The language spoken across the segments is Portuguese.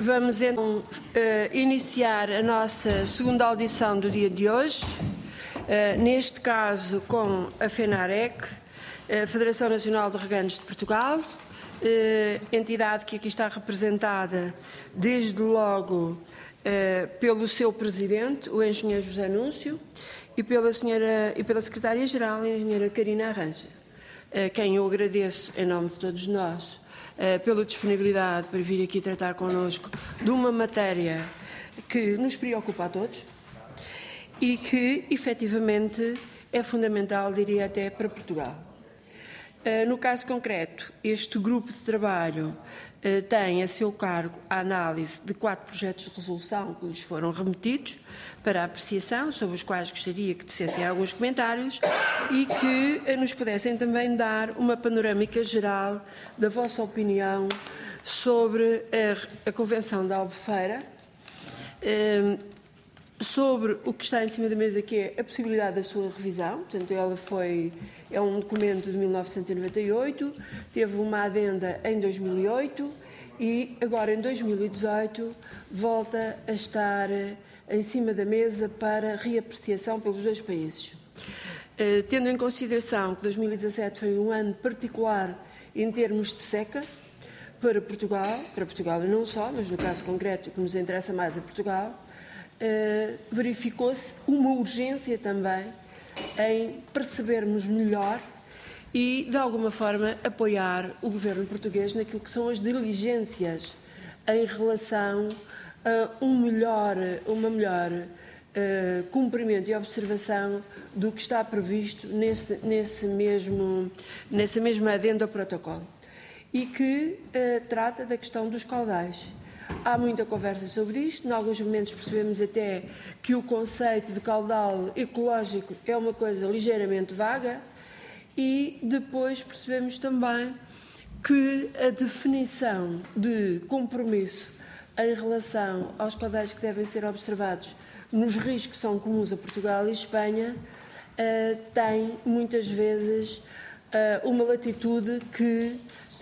Vamos então iniciar a nossa segunda audição do dia de hoje, neste caso com a FENAREC, a Federação Nacional de Regantes de Portugal, entidade que aqui está representada desde logo pelo seu presidente, o engenheiro José Núncio, e pela secretária-geral, a engenheira Karina Arranja, a quem eu agradeço em nome de todos nós pela disponibilidade para vir aqui tratar connosco de uma matéria que nos preocupa a todos e que, efetivamente, é fundamental, diria até, para Portugal. No caso concreto, este grupo de trabalho tem a seu cargo a análise de 4 projetos de resolução que lhes foram remetidos para apreciação, sobre os quais gostaria que dissessem alguns comentários e que nos pudessem também dar uma panorâmica geral da vossa opinião sobre a Convenção da Albufeira, sobre o que está em cima da mesa, que é a possibilidade da sua revisão. Portanto, é um documento de 1998, teve uma adenda em 2008 e agora em 2018 volta a estar em cima da mesa para reapreciação pelos dois países. Tendo em consideração que 2017 foi um ano particular em termos de seca para Portugal e não só, mas no caso concreto que nos interessa mais a Portugal, verificou-se uma urgência também em percebermos melhor e, de alguma forma, apoiar o governo português naquilo que são as diligências em relação a uma melhor cumprimento e observação do que está previsto nessa mesma adenda ao protocolo e que trata da questão dos caudais. Há muita conversa sobre isto, em alguns momentos percebemos até que o conceito de caudal ecológico é uma coisa ligeiramente vaga e depois percebemos também que a definição de compromisso em relação aos caudais que devem ser observados nos rios que são comuns a Portugal e Espanha tem muitas vezes uma latitude que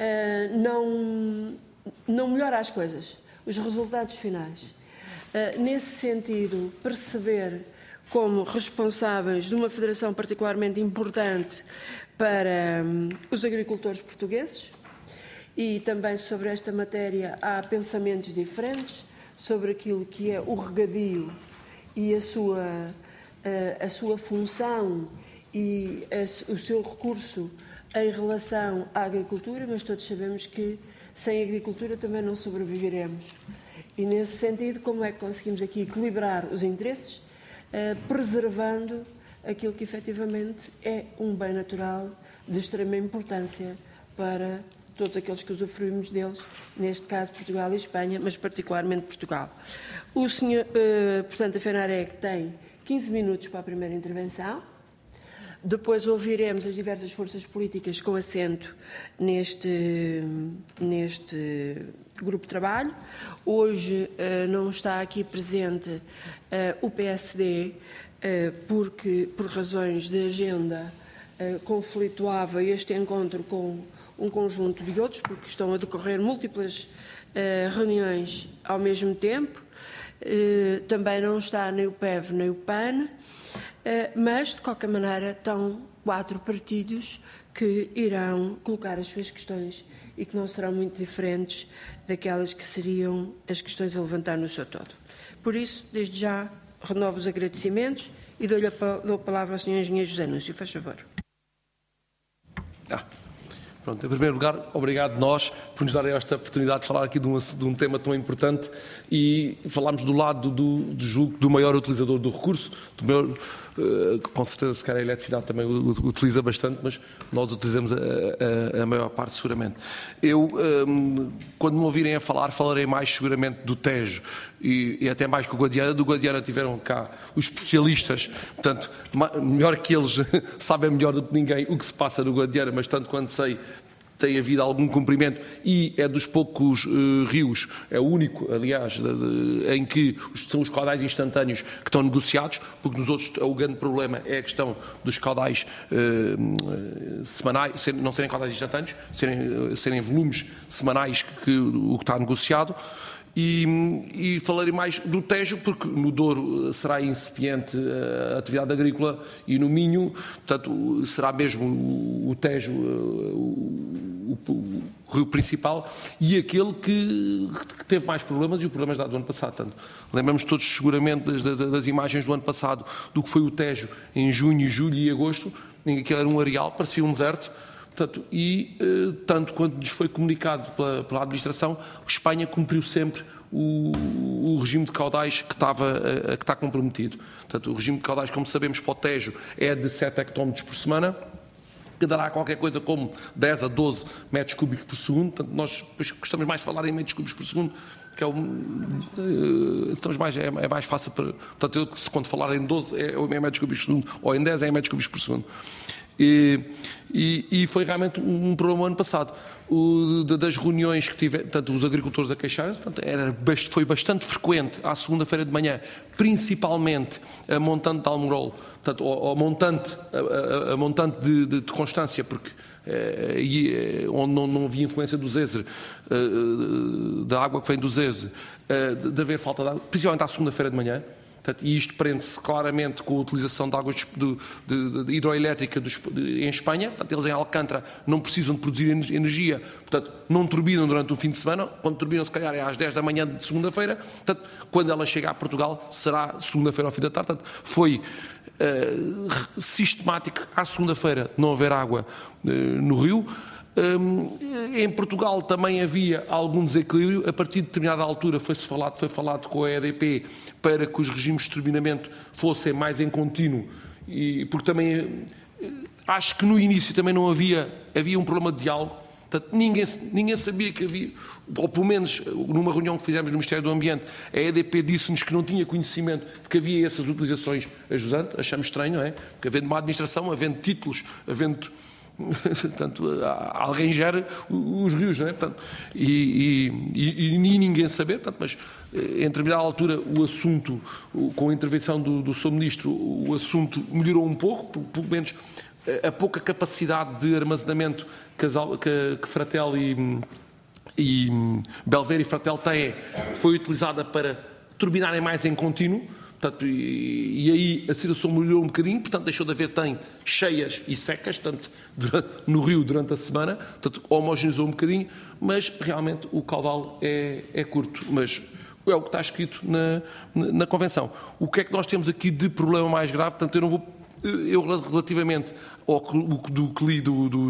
não melhora as coisas. Os resultados finais. Nesse sentido, perceber como responsáveis de uma federação particularmente importante para os agricultores portugueses e também sobre esta matéria há pensamentos diferentes sobre aquilo que é o regadio e a sua função e o seu recurso em relação à agricultura, mas todos sabemos que sem agricultura também não sobreviveremos. E, nesse sentido, como é que conseguimos aqui equilibrar os interesses, preservando aquilo que efetivamente é um bem natural de extrema importância para todos aqueles que usufruímos deles, neste caso Portugal e Espanha, mas particularmente Portugal. Portanto, a FENAREC tem 15 minutos para a primeira intervenção. Depois ouviremos as diversas forças políticas com assento neste grupo de trabalho. Hoje não está aqui presente o PSD porque, por razões de agenda, conflituava este encontro com um conjunto de outros, porque estão a decorrer múltiplas reuniões ao mesmo tempo. Também não está nem o PEV nem o PAN. Mas, de qualquer maneira, estão 4 partidos que irão colocar as suas questões e que não serão muito diferentes daquelas que seriam as questões a levantar no seu todo. Por isso, desde já, renovo os agradecimentos e dou a palavra ao Sr. Engenheiro José Núncio. Faz favor. Pronto, em primeiro lugar, obrigado nós por nos darem esta oportunidade de falar aqui de um tema tão importante e falarmos do lado do maior utilizador do recurso, com certeza se calhar a eletricidade também utiliza bastante, mas nós utilizamos a maior parte seguramente. Quando me ouvirem a falar, falarei mais seguramente do Tejo e até mais que o Guadiana. Do Guadiana tiveram cá os especialistas, portanto, melhor que eles sabem melhor do que ninguém o que se passa no Guadiana, mas tanto quanto sei, tem havido algum cumprimento e é dos poucos rios, é o único, aliás, em que são os caudais instantâneos que estão negociados, porque nos outros o grande problema é a questão dos caudais semanais, não serem caudais instantâneos, serem volumes semanais o que está negociado. E falarei mais do Tejo, porque no Douro será incipiente a atividade agrícola e no Minho, portanto, será mesmo o Tejo o rio principal e aquele que teve mais problemas, e os problemas do ano passado. Portanto, lembramos todos seguramente das imagens do ano passado, do que foi o Tejo em junho, julho e agosto, em que era um areal, parecia um deserto. Portanto, tanto quanto nos foi comunicado pela administração, Espanha cumpriu sempre o regime de caudais que está comprometido. Portanto, o regime de caudais, como sabemos, para o Tejo é de 7 hectómetros por semana, que dará qualquer coisa como 10 a 12 metros cúbicos por segundo. Portanto, nós depois gostamos mais de falar em metros cúbicos por segundo, que é mais fácil para... Portanto, eu, quando falar em 12 é metros cúbicos por segundo, ou em 10 é metros cúbicos por segundo. E foi realmente um problema ano passado. Das reuniões que tive, tanto os agricultores a queixarem-se, foi bastante frequente à segunda-feira de manhã, principalmente a montante de Almorol, portanto, a montante de Constância, porque onde não havia influência do Zezer, da água que vem do Zezer, de haver falta de água, principalmente à segunda-feira de manhã. Portanto, e isto prende-se claramente com a utilização de águas de hidroelétrica em Espanha. Portanto, eles em Alcântara não precisam de produzir energia, portanto, não turbinam durante o fim de semana. Quando turbinam, se calhar, é às 10 da manhã de segunda-feira. Portanto, quando ela chega a Portugal, será segunda-feira ao fim da tarde. Portanto, foi sistemático à segunda-feira não haver água no rio. Em Portugal também havia algum desequilíbrio. A partir de determinada altura foi falado com a EDP para que os regimes de turbinamento fossem mais em contínuo, porque também acho que no início também não havia um problema de diálogo. Portanto, ninguém sabia que havia, ou pelo menos numa reunião que fizemos no Ministério do Ambiente, a EDP disse-nos que não tinha conhecimento de que havia essas utilizações ajusantes. Achamos estranho, não é? Porque havendo uma administração, havendo títulos, havendo... Portanto, alguém gera os rios, não é? Portanto, e ninguém saber, portanto, mas em determinada altura o assunto, com a intervenção do Sr. Ministro, o assunto melhorou um pouco, pelo menos a pouca capacidade de armazenamento que Fratel e Belver e Fratel têm foi utilizada para turbinarem mais em contínuo. Portanto, e aí a situação melhorou um bocadinho, portanto deixou de haver cheias e secas, portanto, no rio durante a semana, portanto homogeneizou um bocadinho, mas realmente o caudal é curto, mas é o que está escrito na Convenção. O que é que nós temos aqui de problema mais grave? Portanto, eu relativamente ao que li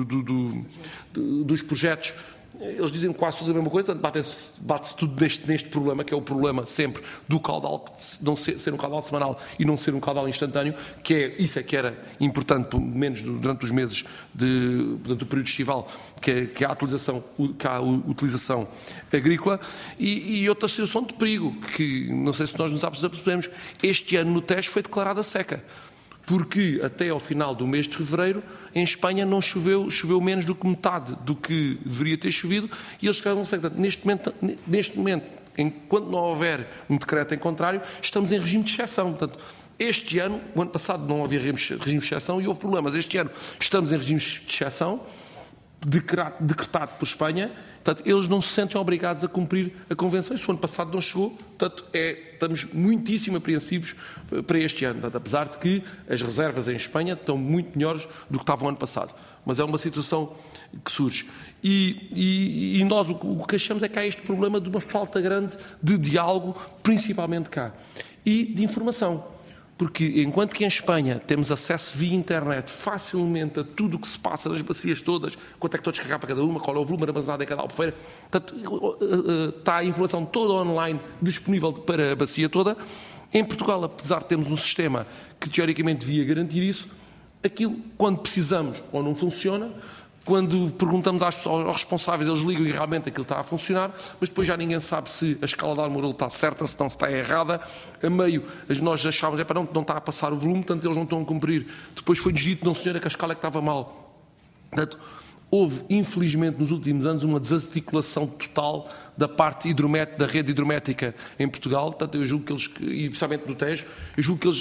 dos projetos, eles dizem quase todos a mesma coisa, portanto bate-se tudo neste problema, que é o problema sempre do caudal, não ser um caudal semanal e não ser um caudal instantâneo, isso é que era importante, pelo menos durante os meses do período estival, que há a utilização agrícola, e outra situação de perigo, que não sei se nós nos apercebemos, este ano no Tejo foi declarada seca, porque até ao final do mês de fevereiro, em Espanha não choveu menos do que metade do que deveria ter chovido, e eles ficaram secos. Neste momento, enquanto não houver um decreto em contrário, estamos em regime de exceção. Portanto, este ano, o ano passado não havia regime de exceção e houve problemas. Este ano estamos em regime de exceção, decretado por Espanha, portanto, eles não se sentem obrigados a cumprir a Convenção. Isso o ano passado não chegou, portanto, estamos muitíssimo apreensivos para este ano, portanto, apesar de que as reservas em Espanha estão muito melhores do que estavam o ano passado. Mas é uma situação que surge. E nós o que achamos é que há este problema de uma falta grande de diálogo, principalmente cá, e de informação. Porque enquanto que em Espanha temos acesso via internet facilmente a tudo o que se passa nas bacias todas, quanto é que estou a descarregar para cada uma, qual é o volume armazenado em cada albufeira, portanto, está a informação toda online disponível para a bacia toda. Em Portugal, apesar de termos um sistema que teoricamente devia garantir isso, aquilo, quando precisamos ou não funciona, quando perguntamos aos responsáveis, eles ligam e realmente aquilo está a funcionar, mas depois já ninguém sabe se a escala de Almorol está certa, se não está errada. A meio, nós achávamos, não está a passar o volume, portanto eles não estão a cumprir. Depois foi-nos dito, não senhora, que a escala é que estava mal. Portanto, houve, infelizmente, nos últimos anos, uma desarticulação total da parte da rede hidrométrica em Portugal. Portanto, eu julgo que eles, e especialmente no Tejo, eu julgo que eles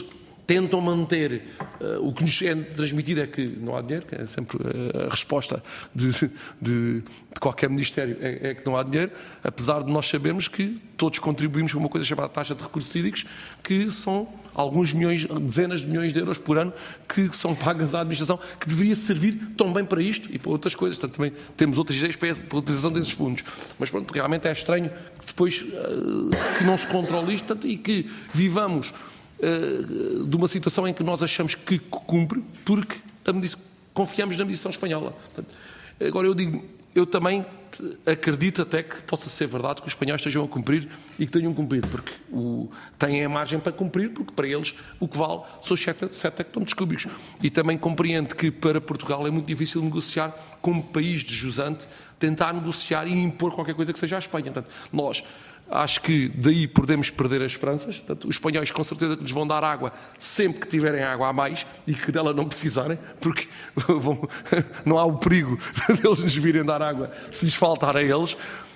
tentam manter o que nos é transmitido é que não há dinheiro, que é sempre a resposta de qualquer ministério, é que não há dinheiro, apesar de nós sabermos que todos contribuímos para uma coisa chamada taxa de recursos hídricos, que são alguns milhões, dezenas de milhões de euros por ano que são pagas à administração, que deveria servir também para isto e para outras coisas. Portanto, também temos outras ideias para a utilização desses fundos. Mas pronto, realmente é estranho que depois que não se controle isto e que vivamos de uma situação em que nós achamos que cumpre porque confiamos na medição espanhola. Portanto, agora eu também acredito até que possa ser verdade que os espanhóis estejam a cumprir e que tenham cumprido, porque têm a margem para cumprir, porque para eles o que vale são os 7 hectómetros cúbicos. E também compreendo que para Portugal é muito difícil negociar como país de jusante, tentar negociar e impor qualquer coisa que seja à Espanha. Portanto, nós acho que daí podemos perder as esperanças. Portanto, os espanhóis com certeza que lhes vão dar água sempre que tiverem água a mais e que dela não precisarem, porque não há o perigo deles nos virem dar água se lhes faltar a eles.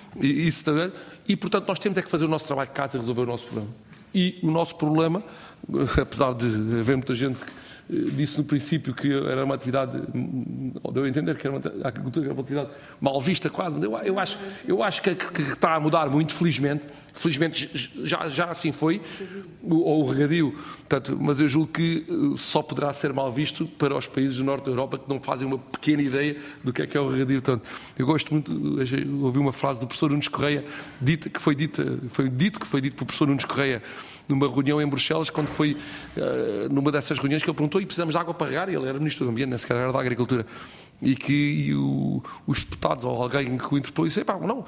E, portanto, nós temos é que fazer o nosso trabalho de casa e resolver o nosso problema. E o nosso problema, apesar de haver muita gente que disse no princípio que era uma atividade, deu a entender que a agricultura era uma atividade mal vista quase, mas eu acho que está a mudar muito, felizmente já assim foi, ou o regadio, portanto, mas eu julgo que só poderá ser mal visto para os países do norte da Europa que não fazem uma pequena ideia do que é o regadio. Portanto, eu gosto muito, ouvi uma frase do professor Nunes Correia, que foi dito pelo professor Nunes Correia numa reunião em Bruxelas, quando foi numa dessas reuniões que ele perguntou: e precisamos de água para regar? E ele era ministro do Ambiente, nem sequer era da Agricultura. E os deputados ou alguém que o interpelou disse: não,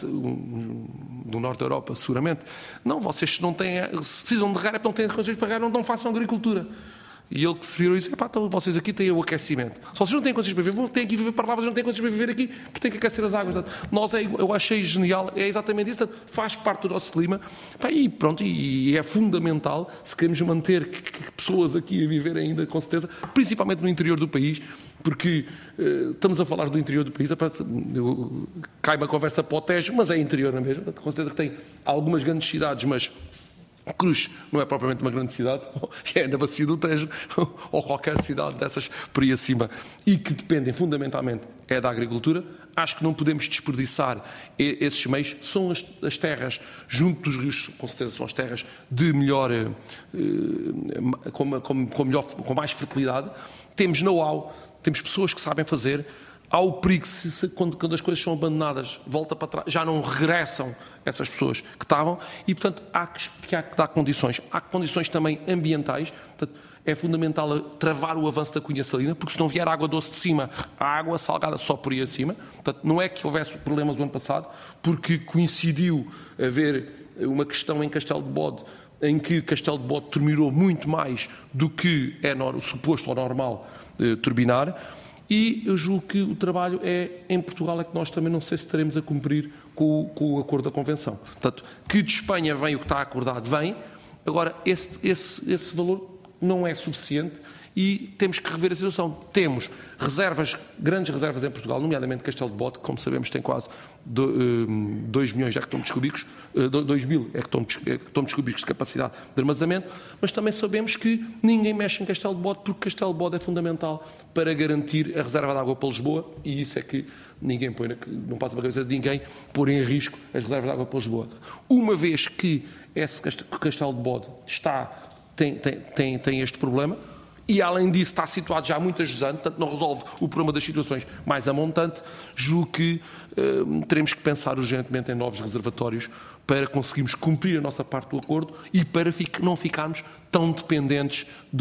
do norte da Europa, seguramente, não, vocês não têm, se precisam de regar é porque não têm condições para regar, não façam agricultura. E ele que se virou e disse: então vocês aqui têm o aquecimento. Se vocês não têm condições para viver, têm que viver para lá, vocês não têm condições para viver aqui, porque têm que aquecer as águas. Eu achei genial, é exatamente isso, faz parte do nosso clima. E pronto, e é fundamental, se queremos manter pessoas aqui a viver ainda, com certeza, principalmente no interior do país, porque estamos a falar do interior do país, cai uma conversa para o Tejo, mas é interior não é mesmo? Com certeza que tem algumas grandes cidades, mas Cruz não é propriamente uma grande cidade, é na bacia do Tejo, ou qualquer cidade dessas por aí acima, e que dependem fundamentalmente da agricultura. Acho que não podemos desperdiçar esses meios. São as terras junto dos rios, com certeza são as terras de melhor, com mais fertilidade. Temos know-how, temos pessoas que sabem fazer. Há o perigo quando as coisas são abandonadas, volta para trás, já não regressam essas pessoas que estavam e, portanto, há que dar condições. Há condições também ambientais. Portanto, é fundamental travar o avanço da cunha salina, porque se não vier água doce de cima, há água salgada só por aí acima. Portanto, não é que houvesse problemas no ano passado, porque coincidiu haver uma questão em Castelo de Bode, em que Castelo de Bode terminou muito mais do que é o suposto ou normal turbinar. E eu julgo que o trabalho em Portugal é que nós também não sei se estaremos a cumprir com o acordo da Convenção. Portanto, que de Espanha vem o que está acordado, vem. Agora, esse valor não é suficiente e temos que rever a situação. Temos grandes reservas em Portugal, nomeadamente Castelo de Bode, que, como sabemos, tem quase 2 milhões de hectómetros cúbicos, 2 mil hectómetros cúbicos de capacidade de armazenamento, mas também sabemos que ninguém mexe em Castelo de Bode, porque Castelo de Bode é fundamental para garantir a reserva de água para Lisboa, e isso é que ninguém não passa pela cabeça de ninguém pôr em risco as reservas de água para Lisboa. Uma vez que esse Castelo de Bode tem este problema, e além disso está situado já há muitas anos, portanto não resolve o problema das situações mais a montante, julgo que teremos que pensar urgentemente em novos reservatórios para conseguirmos cumprir a nossa parte do acordo e para não ficarmos tão dependentes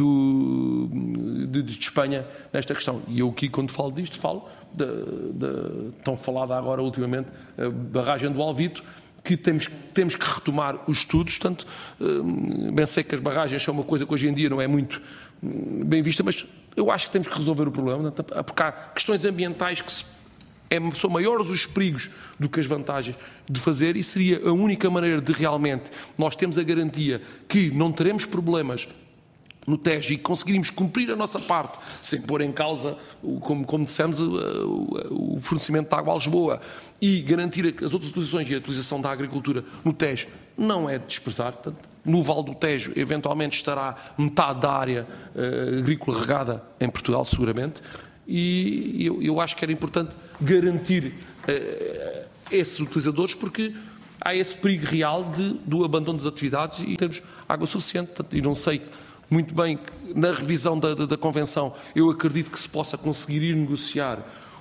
de Espanha nesta questão. E eu aqui, quando falo disto, falo tão falada agora ultimamente, a barragem do Alvito, que temos que retomar os estudos. Portanto, bem sei que as barragens são uma coisa que hoje em dia não é muito bem vista, mas eu acho que temos que resolver o problema, porque há questões ambientais que são maiores os perigos do que as vantagens de fazer, e seria a única maneira de realmente nós termos a garantia que não teremos problemas no Tejo e conseguirmos cumprir a nossa parte, sem pôr em causa, como dissemos, o fornecimento de água a Lisboa, e garantir as outras utilizações e a utilização da agricultura no Tejo, não é de desprezar. Portanto, no Vale do Tejo, eventualmente, estará metade da área agrícola regada em Portugal, seguramente, e eu acho que era importante garantir esses utilizadores, porque há esse perigo real do abandono das atividades e termos água suficiente. Portanto, e não sei muito bem, na revisão da Convenção, eu acredito que se possa conseguir ir negociar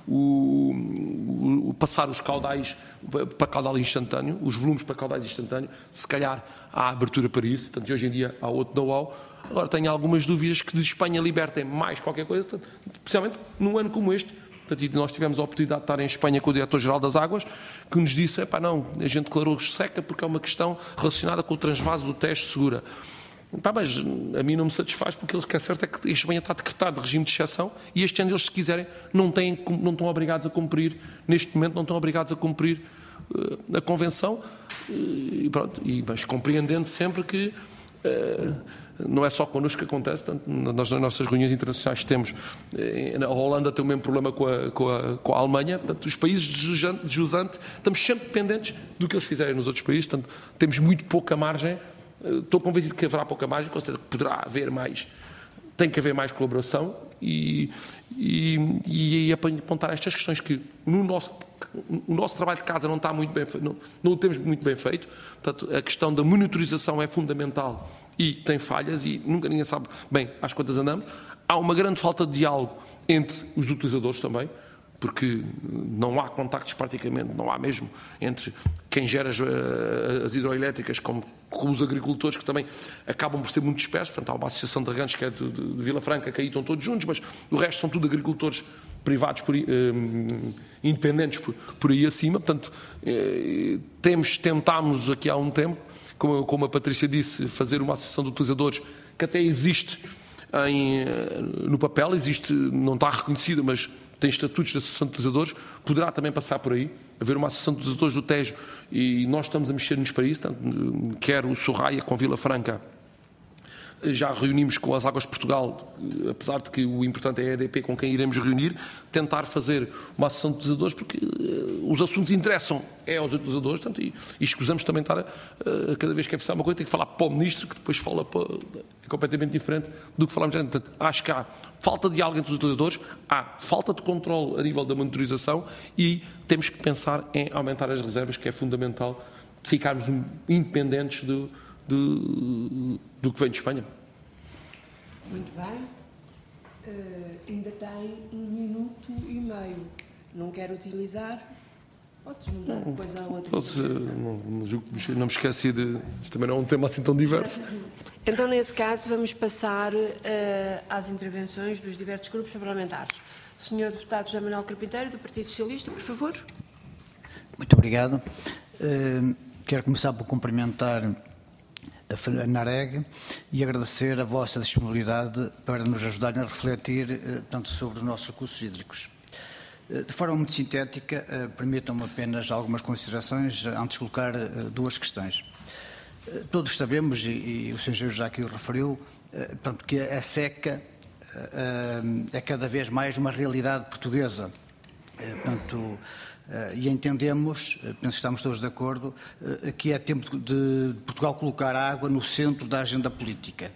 passar os caudais para caudal instantâneo, os volumes para caudais instantâneo, se calhar há abertura para isso, portanto, hoje em dia há outro know-how. Agora tenho algumas dúvidas que de Espanha libertem mais qualquer coisa, especialmente num ano como este. Portanto, nós tivemos a oportunidade de estar em Espanha com o Diretor-Geral das Águas, que nos disse, não, a gente declarou seca porque é uma questão relacionada com o transvaso do Tejo Segura. Mas a mim não me satisfaz, porque o que é certo é que a Espanha está decretado de regime de exceção e este ano eles, se quiserem, não estão obrigados a cumprir, neste momento não estão obrigados a cumprir a Convenção, mas compreendendo sempre que não é só connosco que acontece. Tanto nas nossas reuniões internacionais temos, a Holanda tem o mesmo problema com a Alemanha, portanto, os países de jusante estamos sempre dependentes do que eles fizerem nos outros países, portanto, temos muito pouca margem. Estou convencido que haverá pouca margem, considero que poderá haver mais, tem que haver mais colaboração e apontar estas questões que o nosso trabalho de casa não está muito bem feito, não o temos muito bem feito. Portanto, a questão da monitorização é fundamental e tem falhas e nunca ninguém sabe bem às quantas andamos. Há uma grande falta de diálogo entre os utilizadores também, porque não há contactos praticamente, não há mesmo entre quem gera as hidroelétricas com os agricultores, que também acabam por ser muito dispersos. Portanto, há uma associação de regantes que é de Vila Franca, que aí estão todos juntos, mas o resto são tudo agricultores privados, independentes por aí acima. Portanto, tentámos aqui há um tempo, como a Patrícia disse, fazer uma associação de utilizadores que até existe no papel, existe, não está reconhecida, mas tem estatutos de associação de utilizadores, poderá também passar por aí, haver uma associação de utilizadores do Tejo, e nós estamos a mexer-nos para isso, tanto, quer o Sorraia com Vila Franca, já reunimos com as Águas de Portugal, apesar de que o importante é a EDP com quem iremos reunir, tentar fazer uma associação de utilizadores, porque os assuntos interessam aos utilizadores, portanto, e escusamos também estar cada vez que é precisar uma coisa, tem que falar para o Ministro, que depois fala é completamente diferente do que falamos antes. Portanto, acho que há falta de diálogo entre os utilizadores, há falta de controle a nível da monitorização e temos que pensar em aumentar as reservas, que é fundamental ficarmos independentes do que vem de Espanha. Muito bem. Ainda tem 1 minuto e meio. Não quero utilizar? Podes juntar depois à outra. Não me esqueci de... Isto também não é um tema assim tão diverso. Então, nesse caso, vamos passar às intervenções dos diversos grupos parlamentares. Senhor Deputado José Manuel Carpinteiro, do Partido Socialista, por favor. Muito obrigado. Quero começar por cumprimentar a NAREG e agradecer a vossa disponibilidade para nos ajudarem a refletir tanto sobre os nossos recursos hídricos. De forma muito sintética, permitam-me apenas algumas considerações antes de colocar 2 questões. Todos sabemos, e o Sr. Engenheiro já aqui o referiu, que a seca é cada vez mais uma realidade portuguesa. E entendemos, penso que estamos todos de acordo, que é tempo de Portugal colocar a água no centro da agenda política.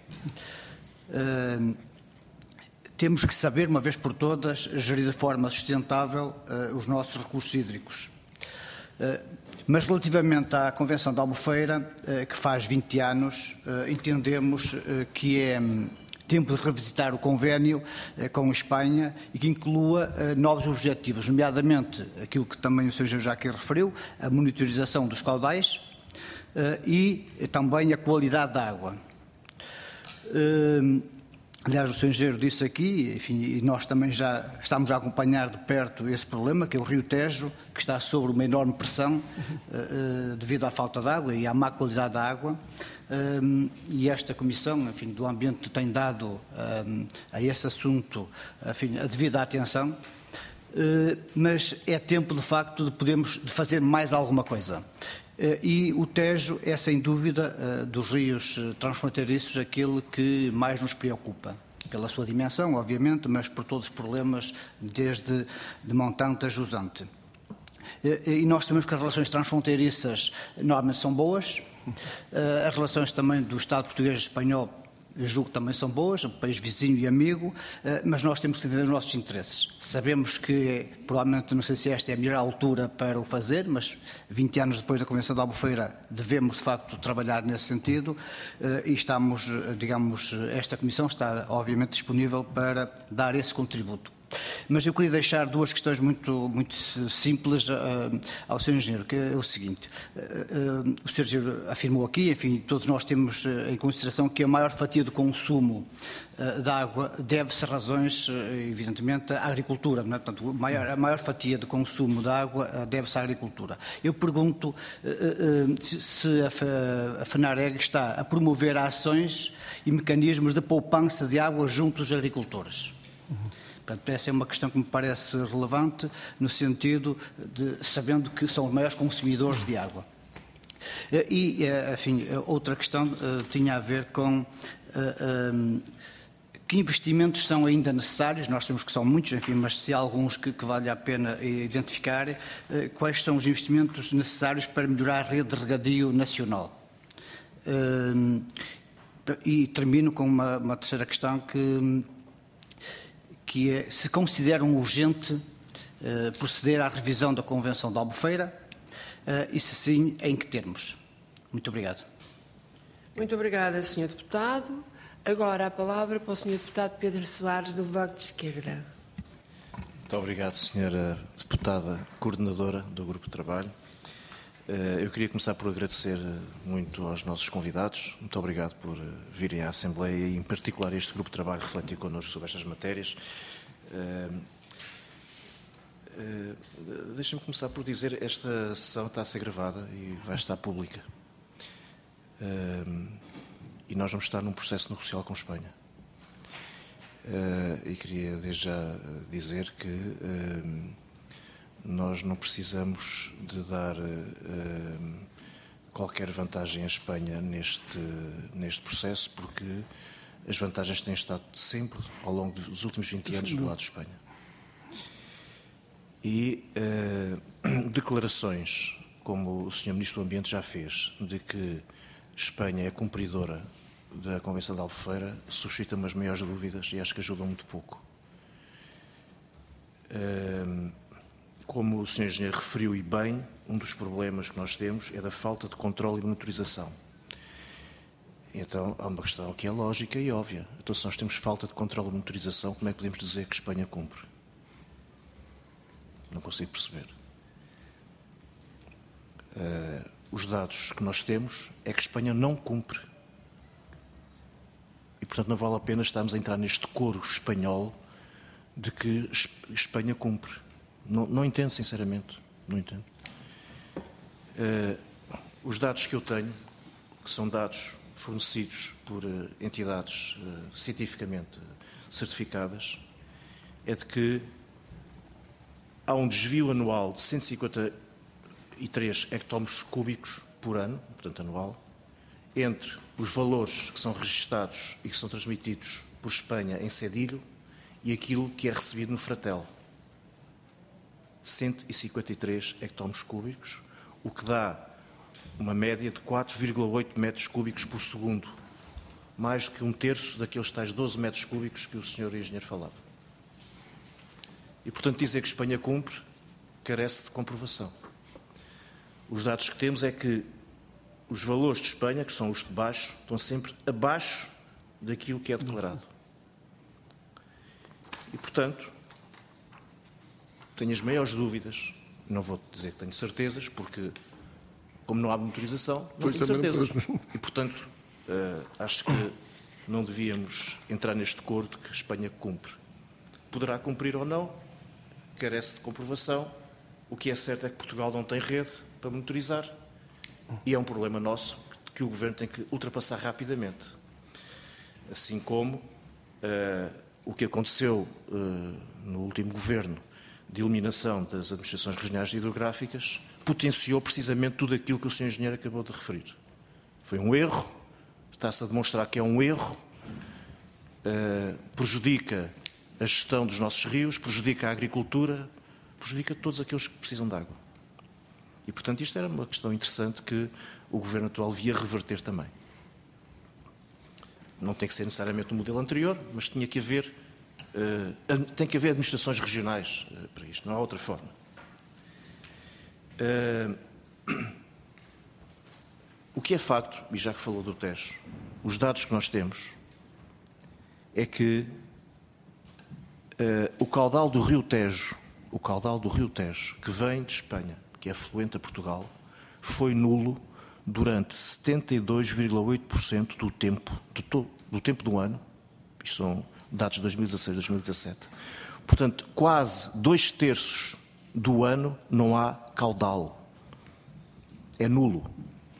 Temos que saber, uma vez por todas, gerir de forma sustentável os nossos recursos hídricos. Mas relativamente à Convenção de Albufeira, que faz 20 anos, entendemos que é tempo de revisitar o convénio com a Espanha e que inclua novos objetivos, nomeadamente aquilo que também o Sr. Engenheiro já aqui referiu, a monitorização dos caudais e também a qualidade da água. Aliás, o Sr. Engenheiro disse aqui, enfim, e nós também já estamos a acompanhar de perto esse problema, que é o Rio Tejo, que está sob uma enorme pressão devido à falta de água e à má qualidade da água. E esta Comissão, enfim, do Ambiente tem dado a esse assunto, enfim, a devida atenção, mas é tempo, de facto, de fazer mais alguma coisa. E o Tejo é, sem dúvida, dos rios transfronteiriços, aquele que mais nos preocupa. Pela sua dimensão, obviamente, mas por todos os problemas, desde de montante a jusante. E nós sabemos que as relações transfronteiriças normalmente são boas, as relações também do Estado português e espanhol, eu julgo que também são boas, um país vizinho e amigo, mas nós temos que defender os nossos interesses. Sabemos que, provavelmente, não sei se esta é a melhor altura para o fazer, mas 20 anos depois da Convenção de Albufeira devemos, de facto, trabalhar nesse sentido e estamos, digamos, esta Comissão está, obviamente, disponível para dar esse contributo. Mas eu queria deixar duas questões muito simples ao Sr. Engenheiro, que é o seguinte. O Sr. Engenheiro afirmou aqui, enfim, todos nós temos em consideração que a maior fatia do consumo da água deve-se a razões, evidentemente, à agricultura. Não é? Portanto, a maior fatia de consumo da água deve-se à agricultura. Eu pergunto se a FENAREG está a promover ações e mecanismos de poupança de água junto dos agricultores. Portanto, essa é uma questão que me parece relevante, no sentido de, sabendo que são os maiores consumidores de água. E, enfim, outra questão tinha a ver com que investimentos são ainda necessários, nós sabemos que são muitos, enfim, mas se há alguns que vale a pena identificar, quais são os investimentos necessários para melhorar a rede de regadio nacional. E termino com uma terceira questão que é se consideram urgente proceder à revisão da Convenção de Albufeira e, se sim, em que termos. Muito obrigado. Muito obrigada, Sr. Deputado. Agora a palavra para o Sr. Deputado Pedro Soares, do Bloco de Esquerda. Muito obrigado, Sra. Deputada Coordenadora do Grupo de Trabalho. Eu queria começar por agradecer muito aos nossos convidados. Muito obrigado por virem à Assembleia e, em particular, este Grupo de Trabalho refletir connosco sobre estas matérias. Deixem-me começar por dizer esta sessão está a ser gravada e vai estar pública. E nós vamos estar num processo negocial com Espanha. E queria desde já dizer que nós não precisamos de dar qualquer vantagem à Espanha neste processo, porque as vantagens têm estado sempre, ao longo dos últimos 20 anos, do lado de Espanha. E declarações, como o Sr. Ministro do Ambiente já fez, de que Espanha é cumpridora da Convenção de Albufeira, suscita-me as maiores dúvidas e acho que ajudam muito pouco. Como o Sr. Engenheiro referiu e bem, um dos problemas que nós temos é da falta de controle e monitorização. Então, há uma questão que é lógica e óbvia. Então, se nós temos falta de controle e monitorização, como é que podemos dizer que Espanha cumpre? Não consigo perceber. Os dados que nós temos é que Espanha não cumpre. E, portanto, não vale a pena estarmos a entrar neste coro espanhol de que Espanha cumpre. Não entendo, sinceramente. Não entendo. Os dados que eu tenho, que são dados fornecidos por entidades cientificamente certificadas, é de que há um desvio anual de 153 hectómetros cúbicos por ano, portanto anual, entre os valores que são registados e que são transmitidos por Espanha em cedilho e aquilo que é recebido no Fratel. 153 hectómetros cúbicos, o que dá uma média de 4,8 metros cúbicos por segundo, mais do que um terço daqueles tais 12 metros cúbicos que o Sr. Engenheiro falava. E, portanto, dizer que Espanha cumpre carece de comprovação. Os dados que temos é que os valores de Espanha, que são os de baixo, estão sempre abaixo daquilo que é declarado. E, portanto, tenho as maiores dúvidas, não vou dizer que tenho certezas, porque, como não há monitorização, não tenho certezas. E, portanto, acho que não devíamos entrar neste coro de que Espanha cumpre. Poderá cumprir ou não, carece de comprovação. O que é certo é que Portugal não tem rede para monitorizar e é um problema nosso que o Governo tem que ultrapassar rapidamente. Assim como o que aconteceu no último Governo de eliminação das administrações regionais hidrográficas potenciou precisamente tudo aquilo que o Sr. Engenheiro acabou de referir. Foi um erro, está-se a demonstrar que é um erro, prejudica a gestão dos nossos rios, prejudica a agricultura, prejudica todos aqueles que precisam de água. E, portanto, isto era uma questão interessante que o Governo atual via reverter também. Não tem que ser necessariamente o modelo anterior, mas tinha que haver, tem que haver administrações regionais para isto, não há outra forma. O que é facto, e já que falou do Tejo, os dados que nós temos é que o caudal do Rio Tejo, que vem de Espanha, que é afluente a Portugal, foi nulo durante 72,8% do tempo do ano. Isto são dados de 2016-2017. Portanto, quase 2/3 do ano não há caudal. É nulo.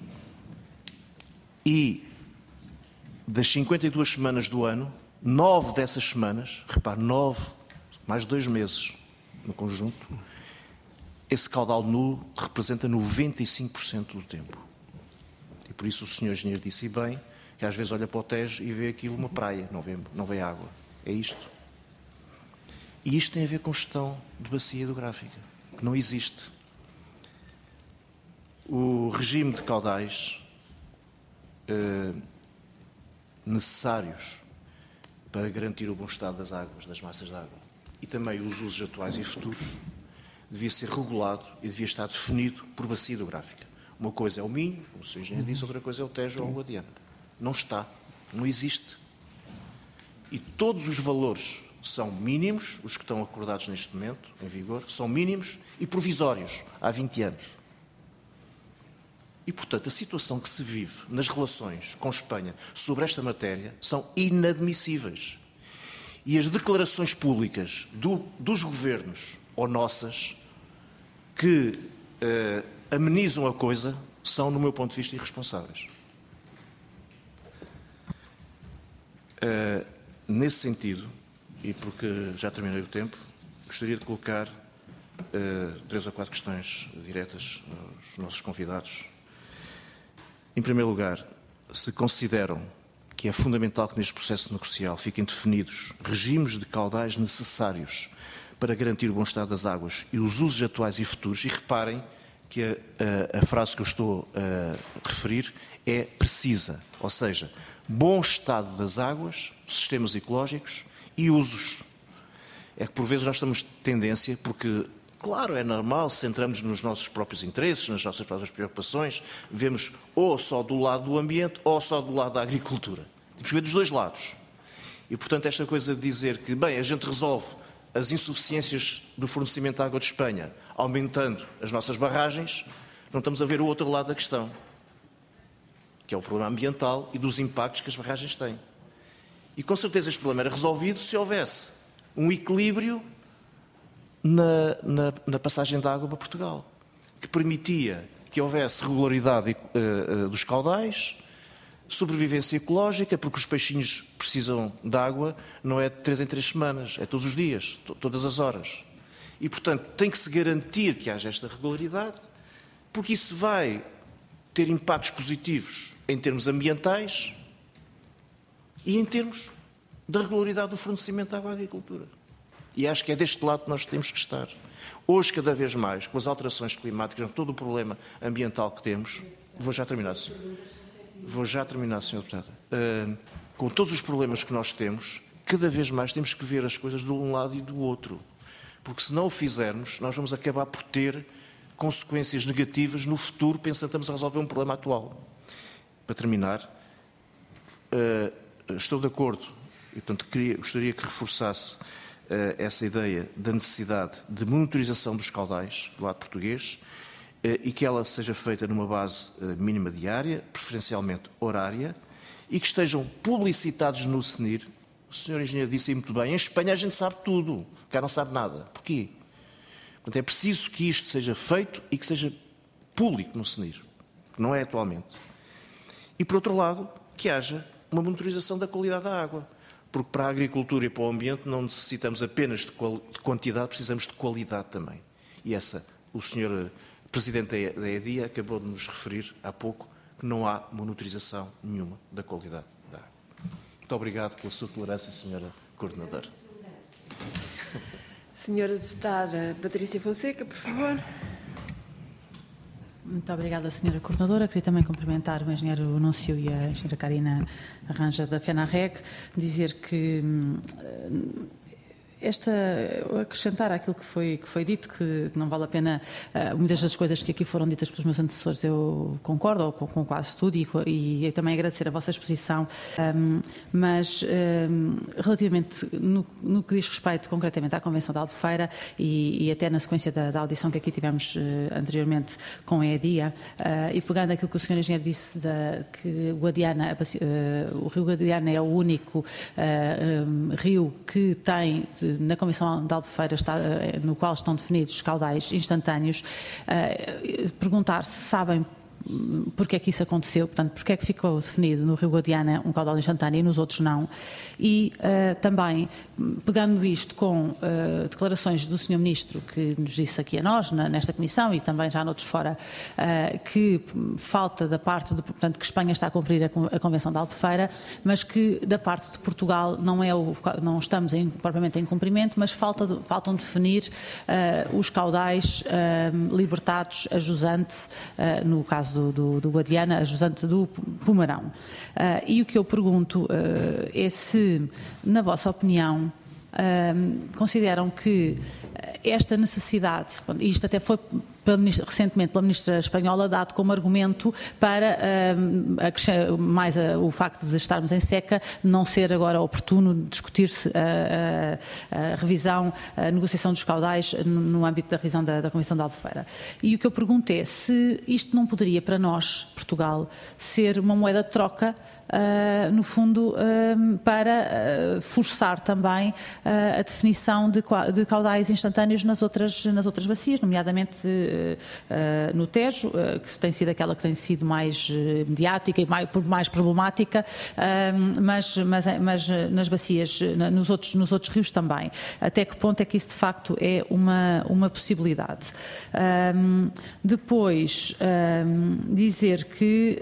E das 52 semanas do ano, 9 dessas semanas, repare, 9, mais de 2 meses no conjunto, esse caudal nulo representa 95% do tempo. E por isso o Sr. Engenheiro disse bem que às vezes olha para o Tejo e vê aquilo uma praia, não vê água. É isto. E isto tem a ver com gestão de bacia hidrográfica, que não existe. O regime de caudais necessários para garantir o bom estado das águas, das massas de água, e também os usos atuais e futuros, devia ser regulado e devia estar definido por bacia hidrográfica. Uma coisa é o Minho, como o Sr. Engenheiro disse, outra coisa é o Tejo ou o Guadiana. Não está, não existe. E todos os valores são mínimos, os que estão acordados neste momento, em vigor, são mínimos e provisórios, há 20 anos. E, portanto, a situação que se vive nas relações com Espanha sobre esta matéria são inadmissíveis. E as declarações públicas dos governos ou nossas que amenizam a coisa são, no meu ponto de vista, irresponsáveis. Nesse sentido, e porque já terminei o tempo, gostaria de colocar 3 ou 4 questões diretas aos nossos convidados. Em primeiro lugar, se consideram que é fundamental que neste processo negocial fiquem definidos regimes de caudais necessários para garantir o bom estado das águas e os usos atuais e futuros, e reparem que a frase que eu estou a referir é precisa, ou seja, bom estado das águas, sistemas ecológicos e usos. É que por vezes nós temos tendência, porque, claro, é normal, centramos nos nossos próprios interesses, nas nossas próprias preocupações, vemos ou só do lado do ambiente ou só do lado da agricultura. Temos que ver dos dois lados. E, portanto, esta coisa de dizer que, bem, a gente resolve as insuficiências do fornecimento de água de Espanha aumentando as nossas barragens, não estamos a ver o outro lado da questão, que é o problema ambiental e dos impactos que as barragens têm. E, com certeza, este problema era resolvido se houvesse um equilíbrio na passagem de água para Portugal, que permitia que houvesse regularidade dos caudais, sobrevivência ecológica, porque os peixinhos precisam de água, não é de 3 em 3 semanas, é todos os dias, todas as horas. E, portanto, tem que se garantir que haja esta regularidade, porque isso vai ter impactos positivos em termos ambientais e em termos da regularidade do fornecimento de água à agricultura. E acho que é deste lado que nós temos que estar. Hoje, cada vez mais, com as alterações climáticas, com todo o problema ambiental que temos, vou já terminar, Sr. Deputado. Com todos os problemas que nós temos, cada vez mais temos que ver as coisas de um lado e do outro. Porque se não o fizermos, nós vamos acabar por ter consequências negativas no futuro, pensando que estamos a resolver um problema atual. Para terminar, estou de acordo, e portanto gostaria que reforçasse essa ideia da necessidade de monitorização dos caudais do lado português e que ela seja feita numa base mínima diária, preferencialmente horária, e que estejam publicitados no SENIR. O Sr. Engenheiro disse aí muito bem, em Espanha a gente sabe tudo, cá não sabe nada. Porquê? Portanto, é preciso que isto seja feito e que seja público no SENIR, que não é atualmente. E, por outro lado, que haja uma monitorização da qualidade da água. Porque para a agricultura e para o ambiente não necessitamos apenas de quantidade, precisamos de qualidade também. E essa, o Sr. Presidente da EDIA acabou de nos referir há pouco que não há monitorização nenhuma da qualidade da água. Muito obrigado pela sua tolerância, Sra. Coordenadora. Senhora Deputada Patrícia Fonseca, por favor. Muito obrigada, Sra. Coordenadora. Queria também cumprimentar o engenheiro Núncio e a engenheira Karina Arranja da FENARREG, dizer que acrescentar aquilo que foi dito, que não vale a pena, muitas das coisas que aqui foram ditas pelos meus antecessores eu concordo, ou com quase tudo, e também agradecer a vossa exposição, mas relativamente no que diz respeito concretamente à Convenção da Albufeira e até na sequência da audição que aqui tivemos anteriormente com a EDIA, e pegando aquilo que o Sr. Engenheiro disse, que o Rio Guadiana é o único rio que tem, na Convenção da Albufeira, no qual estão definidos caudais instantâneos, perguntar se sabem porque é que isso aconteceu, portanto, porque é que ficou definido no Rio Guadiana um caudal instantâneo e nos outros não. E também, pegando isto com declarações do Sr. Ministro, que nos disse aqui a nós, nesta Comissão, e também já noutros fora, que falta da parte, portanto, que Espanha está a cumprir a Convenção da Albufeira, mas que da parte de Portugal não estamos propriamente em cumprimento, mas faltam definir os caudais libertados a jusante, no caso do Guadiana, a jusante do Pumarão. E o que eu pergunto é se, na vossa opinião, consideram que esta necessidade, e isto até foi recentemente pela Ministra Espanhola dado como argumento para mais o facto de estarmos em seca, não ser agora oportuno discutir-se a revisão, a negociação dos caudais no âmbito da revisão da Convenção da Albufeira. E o que eu pergunto é se isto não poderia para nós, Portugal, ser uma moeda de troca, no fundo, para forçar também a definição de caudais instantâneos nas outras bacias, nomeadamente no Tejo, que tem sido aquela que tem sido mais mediática e mais problemática, mas nas bacias, nos outros rios também. Até que ponto é que isso de facto é uma possibilidade? Depois, dizer que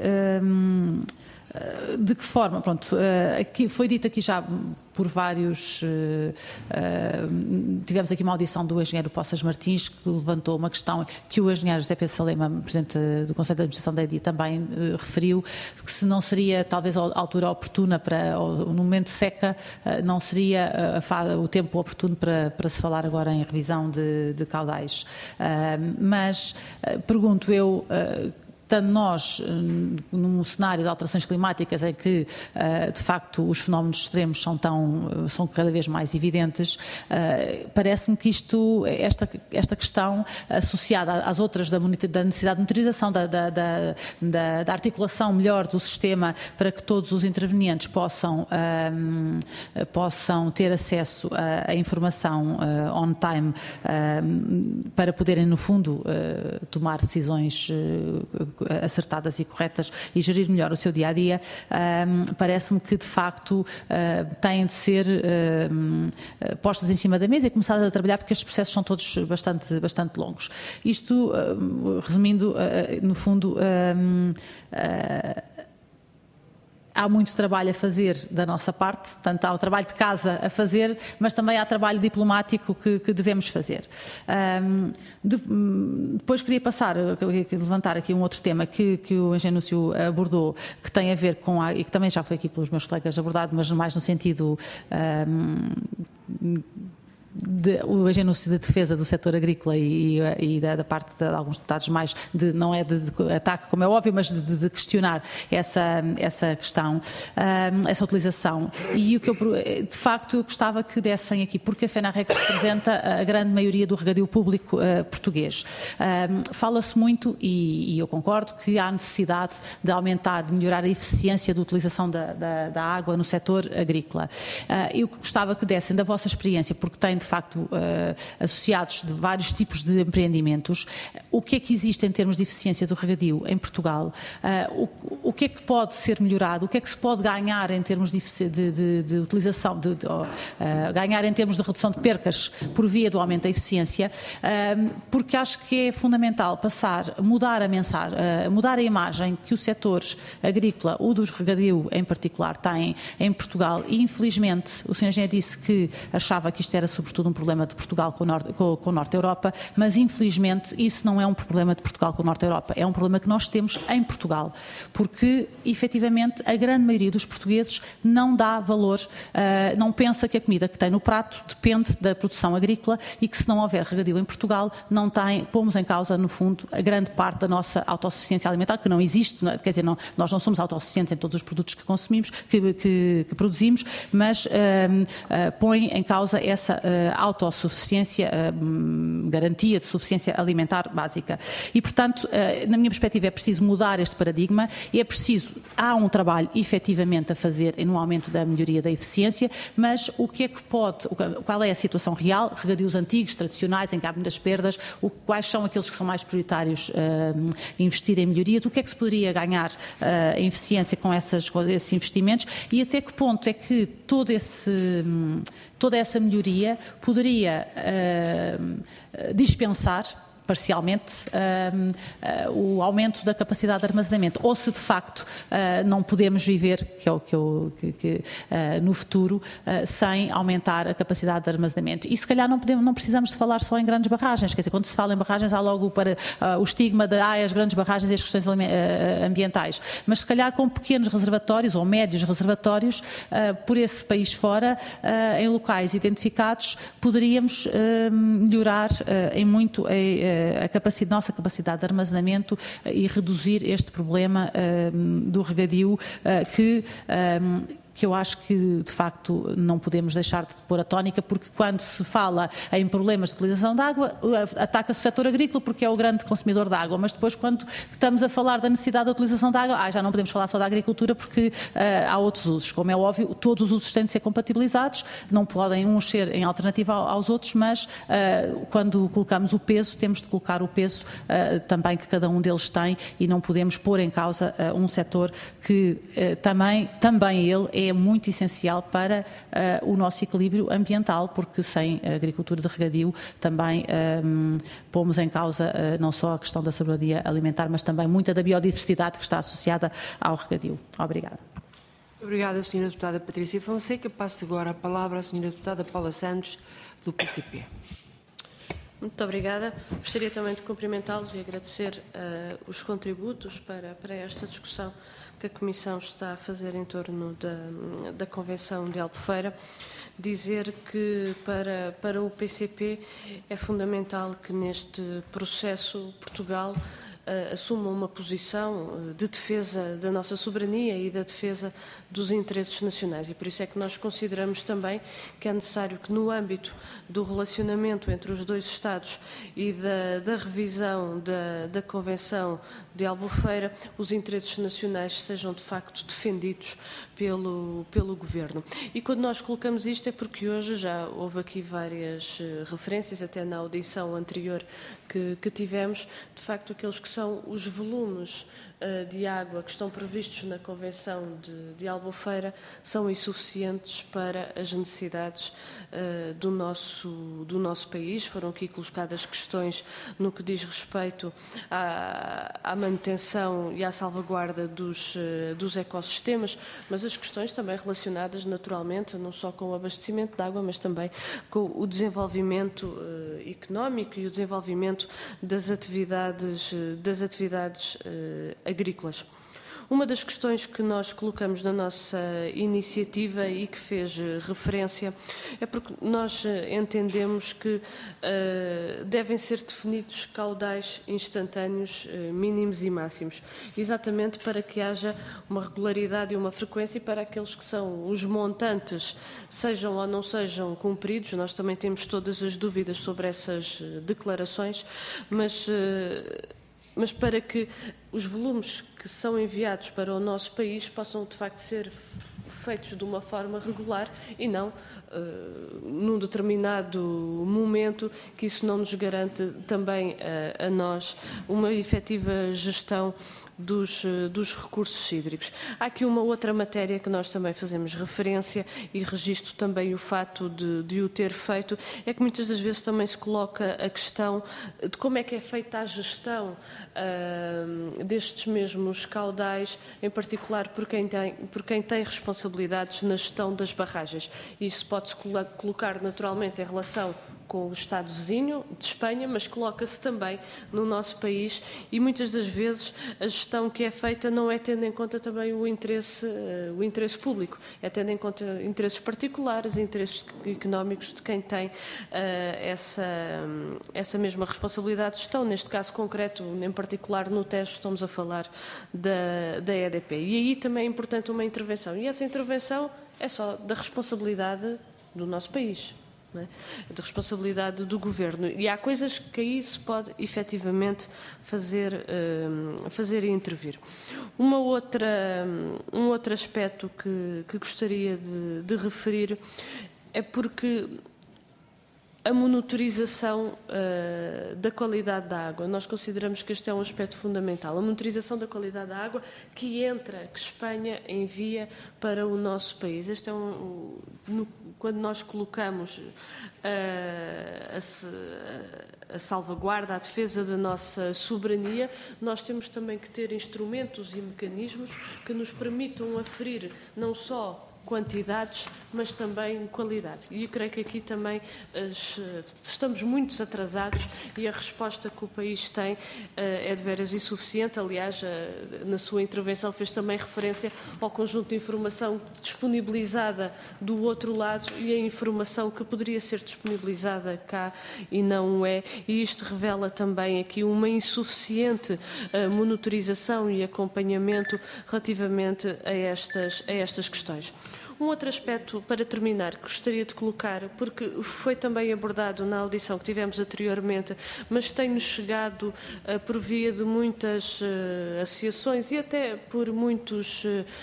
de que forma, pronto, aqui foi dito aqui já por vários, tivemos aqui uma audição do engenheiro Poças Martins, que levantou uma questão que o engenheiro José Pedro Salema, presidente do Conselho de Administração da EDIA, também referiu, que se não seria talvez a altura oportuna no momento de seca, não seria o tempo oportuno para se falar agora em revisão de caudais. Mas pergunto eu, estando nós num cenário de alterações climáticas em que, de facto, os fenómenos extremos são cada vez mais evidentes, parece-me que esta questão associada às outras da necessidade de monitorização, da articulação melhor do sistema para que todos os intervenientes possam ter acesso à informação on time para poderem, no fundo, tomar decisões acertadas e corretas e gerir melhor o seu dia-a-dia, parece-me que de facto têm de ser postas em cima da mesa e começadas a trabalhar, porque estes processos são todos bastante longos. Isto, resumindo, no fundo, há muito trabalho a fazer da nossa parte, portanto há o trabalho de casa a fazer, mas também há trabalho diplomático que devemos fazer. Depois queria levantar aqui um outro tema que o engenheiro Núncio abordou, que tem a ver com, e que também já foi aqui pelos meus colegas abordado, mas mais no sentido o engenheiro de defesa do setor agrícola e da parte de alguns deputados mais, não é de ataque, como é óbvio, mas de questionar essa questão, essa utilização. E o que eu, de facto, eu gostava que dessem aqui, porque a FENARREG representa a grande maioria do regadio público português. Fala-se muito, e eu concordo, que há necessidade de aumentar, de melhorar a eficiência da utilização da água no setor agrícola. Eu gostava que dessem da vossa experiência, porque têm de facto associados de vários tipos de empreendimentos, o que é que existe em termos de eficiência do regadio em Portugal, o que é que pode ser melhorado, o que é que se pode ganhar em termos de utilização, ganhar em termos de redução de percas por via do aumento da eficiência, porque acho que é fundamental mudar a mensagem, mudar a imagem que o setor agrícola, o dos regadio em particular, tem em Portugal. E infelizmente o Sr. Engenheiro disse que achava que isto era sobretudo um problema de Portugal com o Norte da Europa, mas infelizmente isso não é um problema de Portugal com o Norte da Europa, é um problema que nós temos em Portugal, porque efetivamente a grande maioria dos portugueses não dá valor, não pensa que a comida que tem no prato depende da produção agrícola e que se não houver regadio em Portugal, pomos em causa, no fundo, a grande parte da nossa autossuficiência alimentar, que não existe, quer dizer, nós não somos autossuficientes em todos os produtos que consumimos, que produzimos, mas põe em causa essa autossuficiência, garantia de suficiência alimentar básica. E, portanto, na minha perspectiva, é preciso mudar este paradigma, há um trabalho efetivamente a fazer no aumento da melhoria da eficiência, mas qual é a situação real? Regadios antigos, tradicionais, em que há muitas perdas, quais são aqueles que são mais prioritários investir em melhorias, o que é que se poderia ganhar em eficiência com esses investimentos e até que ponto é que toda essa melhoria poderia dispensar parcialmente o aumento da capacidade de armazenamento, ou se de facto não podemos viver, no futuro, sem aumentar a capacidade de armazenamento. E se calhar não precisamos de falar só em grandes barragens, quer dizer, quando se fala em barragens há logo o estigma de as grandes barragens e as questões ambientais, mas se calhar com pequenos reservatórios ou médios reservatórios por esse país fora, em locais identificados, poderíamos melhorar em muito nossa capacidade de armazenamento e reduzir este problema do regadio que eu acho que, de facto, não podemos deixar de pôr a tónica, porque quando se fala em problemas de utilização de água, ataca-se o setor agrícola porque é o grande consumidor de água, mas depois quando estamos a falar da necessidade da utilização de água, já não podemos falar só da agricultura porque há outros usos. Como é óbvio, todos os usos têm de ser compatibilizados, não podem uns ser em alternativa aos outros, mas quando colocamos o peso, temos de colocar o peso também que cada um deles tem e não podemos pôr em causa um setor que também ele é muito essencial para o nosso equilíbrio ambiental, porque sem a agricultura de regadio também pomos em causa não só a questão da soberania alimentar, mas também muita da biodiversidade que está associada ao regadio. Obrigada. Obrigada, Sra. Deputada Patrícia Fonseca. Passo agora a palavra à Sra. Deputada Paula Santos, do PCP. Muito obrigada. Gostaria também de cumprimentá-los e agradecer os contributos para esta discussão que a Comissão está a fazer em torno da Convenção de Albufeira. Dizer que para o PCP é fundamental que neste processo Portugal assuma uma posição de defesa da nossa soberania e da defesa dos interesses nacionais. E por isso é que nós consideramos também que é necessário que no âmbito do relacionamento entre os dois Estados e da revisão da Convenção de Albufeira, os interesses nacionais sejam de facto defendidos pelo Governo. E quando nós colocamos isto é porque hoje já houve aqui várias referências, até na audição anterior que tivemos, de facto aqueles que são os volumes de água que estão previstos na Convenção de Albufeira são insuficientes para as necessidades do nosso país. Foram aqui colocadas questões no que diz respeito à manutenção e à salvaguarda dos ecossistemas, mas as questões também relacionadas naturalmente não só com o abastecimento de água, mas também com o desenvolvimento económico e o desenvolvimento das atividades agrícolas. Uma das questões que nós colocamos na nossa iniciativa e que fez referência é porque nós entendemos que devem ser definidos caudais instantâneos mínimos e máximos, exatamente para que haja uma regularidade e uma frequência e para aqueles que são os montantes, sejam ou não sejam cumpridos. Nós também temos todas as dúvidas sobre essas declarações, mas para que os volumes que são enviados para o nosso país possam, de facto, ser feitos de uma forma regular e não num determinado momento, que isso não nos garante também a nós uma efetiva gestão dos recursos hídricos. Há aqui uma outra matéria que nós também fazemos referência e registro também o fato de o ter feito, é que muitas das vezes também se coloca a questão de como é que é feita a gestão destes mesmos caudais, em particular por quem tem responsabilidades na gestão das barragens. Isso pode-se colocar naturalmente em relação com o Estado vizinho de Espanha, mas coloca-se também no nosso país e muitas das vezes a gestão que é feita não é tendo em conta também o interesse público, é tendo em conta interesses particulares, interesses económicos de quem tem essa mesma responsabilidade de gestão. Neste caso concreto, em particular no Tejo, estamos a falar da EDP. E aí também é importante uma intervenção. E essa intervenção é só da responsabilidade do nosso país, de responsabilidade do Governo. E há coisas que aí se pode efetivamente fazer e intervir. Um outro aspecto que gostaria de referir é porque a monitorização da qualidade da água. Nós consideramos que este é um aspecto fundamental. A monitorização da qualidade da água que Espanha envia para o nosso país. Este é quando nós colocamos a salvaguarda, a defesa da nossa soberania, nós temos também que ter instrumentos e mecanismos que nos permitam aferir não só quantidades, mas também qualidade. E eu creio que aqui também estamos muito atrasados e a resposta que o país tem é de veras insuficiente. Aliás, na sua intervenção fez também referência ao conjunto de informação disponibilizada do outro lado e a informação que poderia ser disponibilizada cá e não é. E isto revela também aqui uma insuficiente monitorização e acompanhamento relativamente a estas questões. Um outro aspecto, para terminar, que gostaria de colocar, porque foi também abordado na audição que tivemos anteriormente, mas tem-nos chegado por via de muitas associações e até por muitos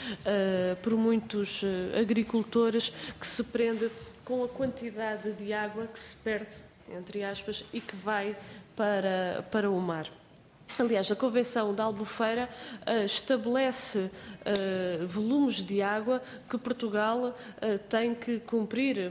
agricultores, que se prende com a quantidade de água que se perde, entre aspas, e que vai para o mar. Aliás, a Convenção da Albufeira estabelece volumes de água que Portugal tem que cumprir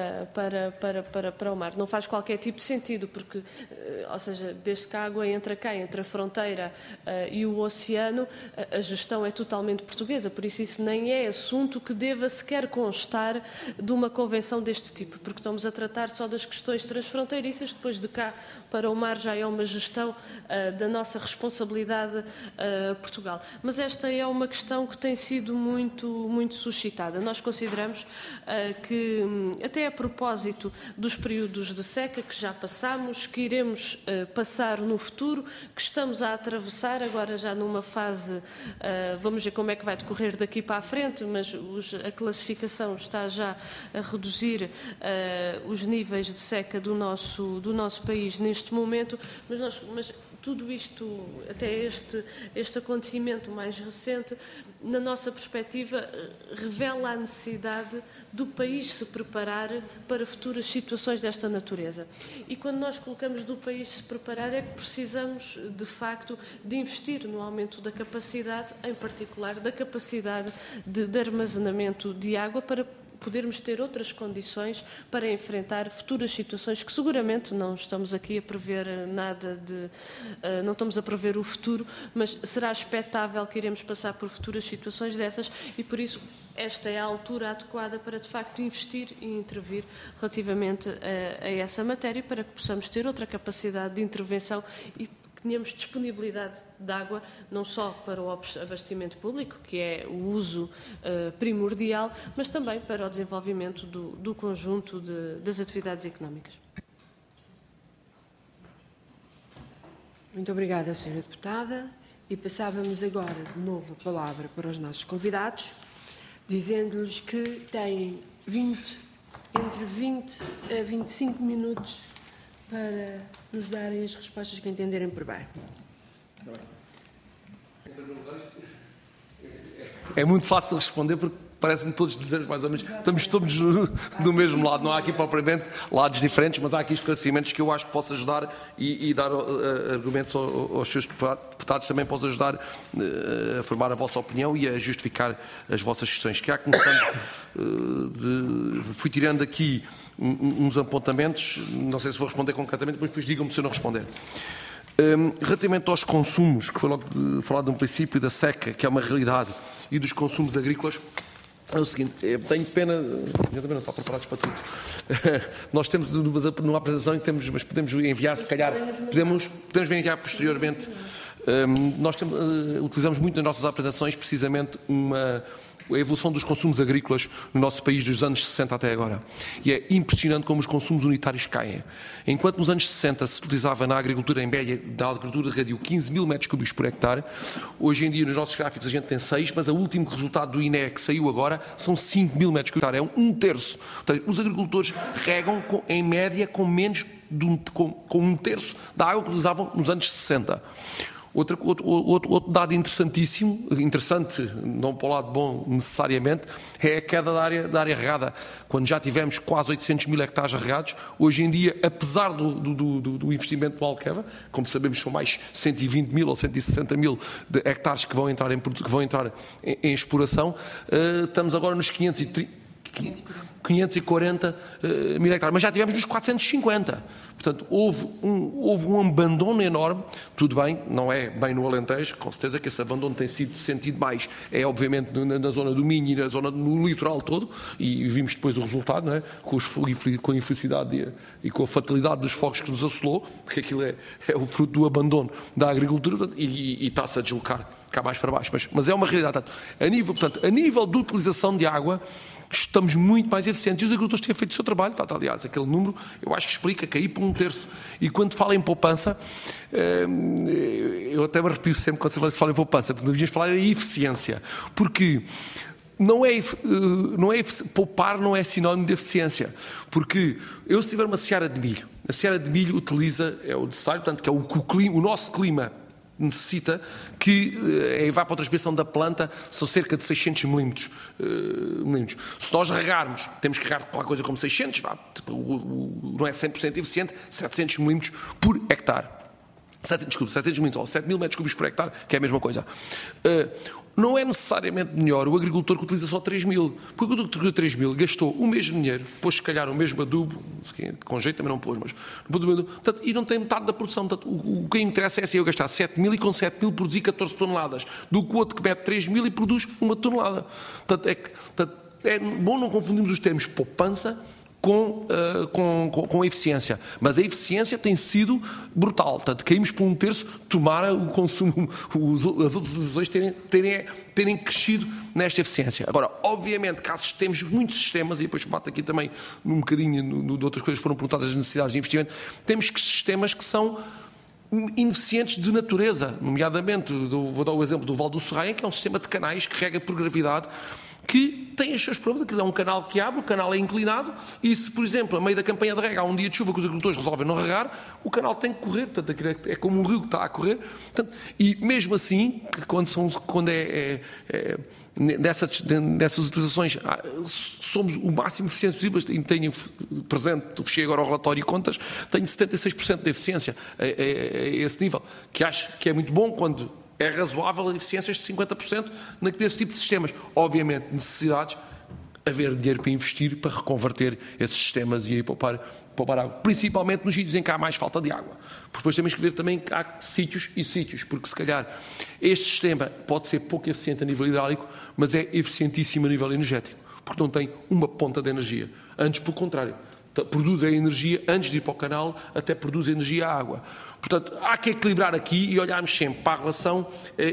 para o mar. Não faz qualquer tipo de sentido, porque, ou seja, desde que a água entra cá, entre a fronteira e o oceano, a gestão é totalmente portuguesa. Por isso nem é assunto que deva sequer constar de uma convenção deste tipo, porque estamos a tratar só das questões transfronteiriças. Depois de cá para o mar já é uma gestão da nossa responsabilidade Portugal. Mas esta é uma questão que tem sido muito suscitada. Nós consideramos que, até a propósito dos períodos de seca que já passamos, que iremos passar no futuro, que estamos a atravessar agora já numa fase, vamos ver como é que vai decorrer daqui para a frente, mas a classificação está já a reduzir os níveis de seca do nosso país neste momento, mas tudo isto, até este acontecimento mais recente, na nossa perspectiva, revela a necessidade do país se preparar para futuras situações desta natureza. E quando nós colocamos do país se preparar, é que precisamos, de facto, de investir no aumento da capacidade, em particular da capacidade de armazenamento de água, para podermos ter outras condições para enfrentar futuras situações que seguramente não estamos aqui a prever nada não estamos a prever o futuro, mas será expectável que iremos passar por futuras situações dessas e por isso esta é a altura adequada para de facto investir e intervir relativamente a essa matéria para que possamos ter outra capacidade de intervenção e tenhamos disponibilidade de água, não só para o abastecimento público, que é o uso primordial, mas também para o desenvolvimento do conjunto das atividades económicas. Muito obrigada, Sra. Deputada. E passávamos agora de novo a palavra para os nossos convidados, dizendo-lhes que têm entre 20 a 25 minutos para nos darem as respostas que entenderem por bem. É muito fácil responder porque parece-me todos dizemos mais ou menos, estamos todos do mesmo lado, não há aqui propriamente lados diferentes, mas há aqui esclarecimentos que eu acho que posso ajudar e dar argumentos aos seus deputados, também posso ajudar a formar a vossa opinião e a justificar as vossas questões. Que há começando, fui tirando aqui uns apontamentos, não sei se vou responder concretamente, mas depois digam-me se eu não responder. Relativamente aos consumos, que foi logo falado no princípio da seca, que é uma realidade, e dos consumos agrícolas, é o seguinte, tenho pena, eu também não estou preparados para tudo. Nós temos numa apresentação, mas podemos enviar, se calhar, podemos enviar posteriormente. Nós utilizamos muito nas nossas apresentações, precisamente, a evolução dos consumos agrícolas no nosso país dos anos 60 até agora. E é impressionante como os consumos unitários caem. Enquanto nos anos 60 se utilizava na agricultura, em média, da agricultura de radio, 15 mil metros cúbicos por hectare, hoje em dia nos nossos gráficos a gente tem 6, mas o último resultado do INE que saiu agora são 5 mil metros cúbicos por hectare, é um terço. Portanto, os agricultores regam, em média, com menos com um terço da água que utilizavam nos anos 60. Outro dado interessante, não para o lado bom necessariamente, é a queda da área regada. Quando já tivemos quase 800 mil hectares regados, hoje em dia, apesar do investimento do Alqueva, como sabemos são mais 120 mil ou 160 mil de hectares que vão entrar em exploração, estamos agora nos 540 mil hectares, mas já tivemos nos 450. Portanto, houve um abandono enorme, tudo bem, não é bem no Alentejo, com certeza que esse abandono tem sido sentido mais, é obviamente na zona do Minho e no litoral todo, e vimos depois o resultado, não é? Com a infelicidade e com a fatalidade dos fogos que nos assolou, porque aquilo é o fruto do abandono da agricultura e está-se a deslocar cá mais para baixo, mas é uma realidade. Portanto, a nível de utilização de água, estamos muito mais eficientes e os agricultores têm feito o seu trabalho. Aliás, aquele número eu acho que explica cair por um terço. E quando falo em poupança, eu até me arrepio sempre quando se fala em poupança, porque devíamos falar em eficiência. Porque poupar não é sinónimo de eficiência. Porque se tiver uma seara de milho, a seara de milho utiliza, é o necessário, portanto, que é o nosso clima necessita, que a evapotranspiração da planta são cerca de 600 milímetros. Se nós regarmos, temos que regar qualquer coisa como 600, não é 100% eficiente, 700 milímetros por hectare. 700 milímetros, ou 7 mil metros cúbicos por hectare, que é a mesma coisa. Não é necessariamente melhor o agricultor que utiliza só 3 mil. Porque o agricultor de 3 mil gastou o mesmo dinheiro, pôs se calhar o mesmo adubo, com jeito também não pôs, mas portanto, e não tem metade da produção. Portanto, o que interessa é eu gastar 7 mil e com 7 mil produzir 14 toneladas, do que o outro que mete 3 mil e produz 1 tonelada. Portanto, é bom não confundirmos os termos poupança com eficiência. Mas a eficiência tem sido brutal. Portanto, caímos por um terço, tomara o consumo, as outras utilizações terem crescido nesta eficiência. Agora, obviamente, temos muitos sistemas, e depois bate aqui também um bocadinho de outras coisas que foram perguntadas, as necessidades de investimento, temos sistemas que são ineficientes de natureza, nomeadamente, vou dar o exemplo do Val do Serraim, que é um sistema de canais que rega por gravidade, que tem os seus problemas, que é um canal que abre, o canal é inclinado, e se, por exemplo, a meio da campanha de rega há um dia de chuva que os agricultores resolvem não regar, o canal tem que correr, portanto, é como um rio que está a correr, portanto, e mesmo assim, quando dessas utilizações somos o máximo eficientes possível. Tenho presente, fechei agora o relatório e contas, tenho 76% de eficiência a esse nível, que acho que é muito bom quando é razoável a eficiências de 50% nesse tipo de sistemas. Obviamente, necessidades, haver dinheiro para investir, para reconverter esses sistemas e aí poupar água. Principalmente nos sítios em que há mais falta de água. Porque depois temos que ver também que há sítios e sítios, porque se calhar este sistema pode ser pouco eficiente a nível hidráulico, mas é eficientíssimo a nível energético, porque não tem uma ponta de energia. Antes, pelo contrário, produz a energia, antes de ir para o canal, até produz energia à água. Portanto, há que equilibrar aqui e olharmos sempre para a relação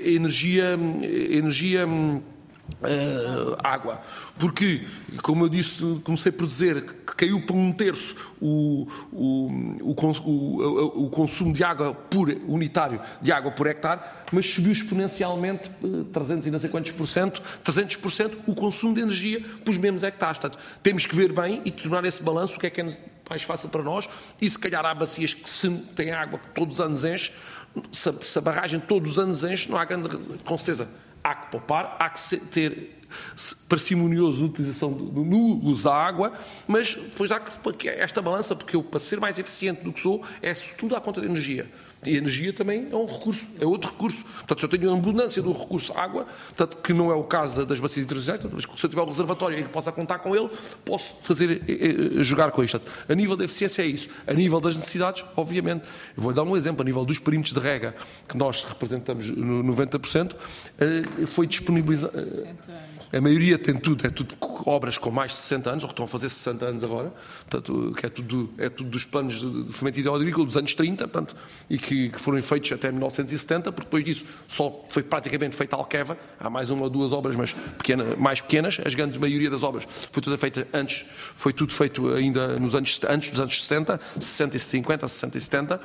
água. Porque, como eu disse, comecei por dizer que caiu por um terço o consumo de água unitário de água por hectare, mas subiu exponencialmente 300 e não sei quantos por cento, 300% o consumo de energia por os mesmos hectares. Portanto, temos que ver bem e tornar esse balanço, o que é mais fácil para nós, e se calhar há bacias que se têm água que todos os anos enche, se a barragem todos os anos enche, não há grande, com certeza, há que poupar, há que ter parcimonioso de utilização no uso da água, mas depois há esta balança, porque eu, para ser mais eficiente do que sou, é tudo à conta de energia. E a energia também é um recurso, é outro recurso. Portanto, se eu tenho abundância do recurso água, portanto, que não é o caso das bacias internacionais, mas se eu tiver um reservatório em que possa contar com ele, posso jogar com isto. Portanto, a nível da eficiência é isso. A nível das necessidades, obviamente, eu vou dar um exemplo, a nível dos perímetros de rega, que nós representamos no 90%, foi disponibilizado. A maioria tem tudo, é tudo obras com mais de 60 anos, ou que estão a fazer 60 anos agora, portanto, que é tudo dos planos de fomento hidroagrícola dos anos 30, portanto, e que foram feitos até 1970, porque depois disso só foi praticamente feita a Alqueva, há mais uma ou duas obras, mas mais pequenas, a grande maioria das obras foi tudo feita antes, foi tudo feito ainda antes dos anos 60, 60 e 50, 60 e 70.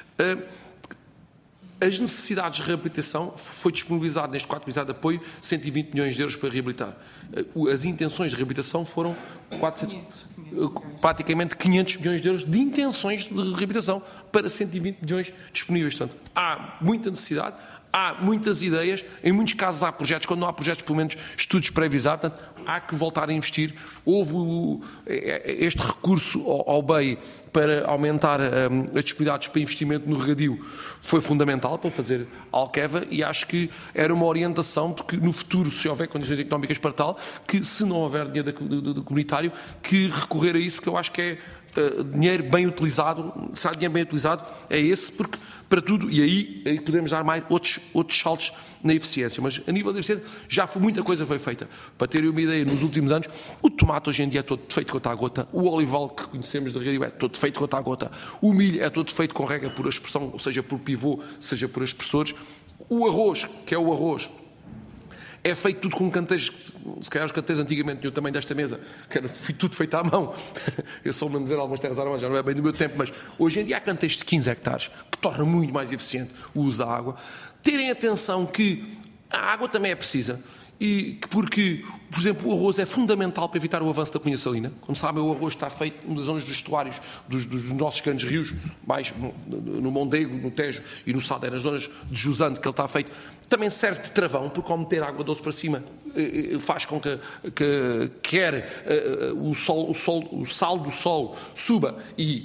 As necessidades de reabilitação, foi disponibilizado neste quadro de apoio 120 milhões de euros para reabilitar. As intenções de reabilitação foram praticamente 500 milhões de euros de intenções de reabilitação para 120 milhões disponíveis. Portanto, há muita necessidade, há muitas ideias, em muitos casos há projetos, quando não há projetos, pelo menos estudos pré-avisados, há que voltar a investir. Houve este recurso ao BEI para aumentar as disponibilidades para investimento no regadio, foi fundamental para fazer a Alqueva, e acho que era uma orientação, porque no futuro, se houver condições económicas para tal, que se não houver dinheiro comunitário, que recorrer a isso, porque eu acho que é dinheiro bem utilizado. Se há dinheiro bem utilizado, é esse, porque para tudo, e aí podemos dar mais outros saltos na eficiência, mas a nível da eficiência já muita coisa foi feita. Para terem uma ideia, nos últimos anos, o tomate hoje em dia é todo feito gota a gota, o olival que conhecemos de regadio é todo feito gota a gota, o milho é todo feito com rega por aspersão, ou seja, por pivô, seja por aspersores, o arroz, que é o arroz, é feito tudo com canteiros, se calhar os canteiros antigamente tinham o tamanho desta mesa, que era tudo feito à mão. Eu só me lembro de ver algumas terras armadas, já não é bem do meu tempo, mas hoje em dia há canteiros de 15 hectares, que torna muito mais eficiente o uso da água. Terem atenção que a água também é precisa, e porque, por exemplo, o arroz é fundamental para evitar o avanço da cunha salina. Como sabem, o arroz está feito nas zonas dos estuários dos nossos grandes rios, mais no Mondego, no Tejo e no Sado, nas zonas de jusante que ele está feito. Também serve de travão, porque ao meter água doce para cima faz com que quer o sal do solo suba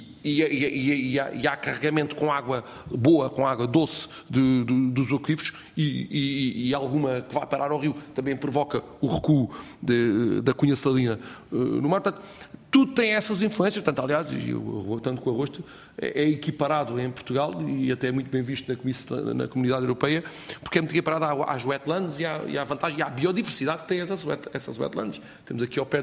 e há carregamento com água boa, com água doce dos aquíferos, e alguma que vai parar ao rio também provoca o recuo da cunha salina no mar. Portanto, tudo tem essas influências. Portanto, aliás, tanto que o arroz é equiparado em Portugal, e até é muito bem visto na Comunidade Europeia, porque é muito equiparado às wetlands e à vantagem e à biodiversidade que tem essas wetlands. Temos aqui ao pé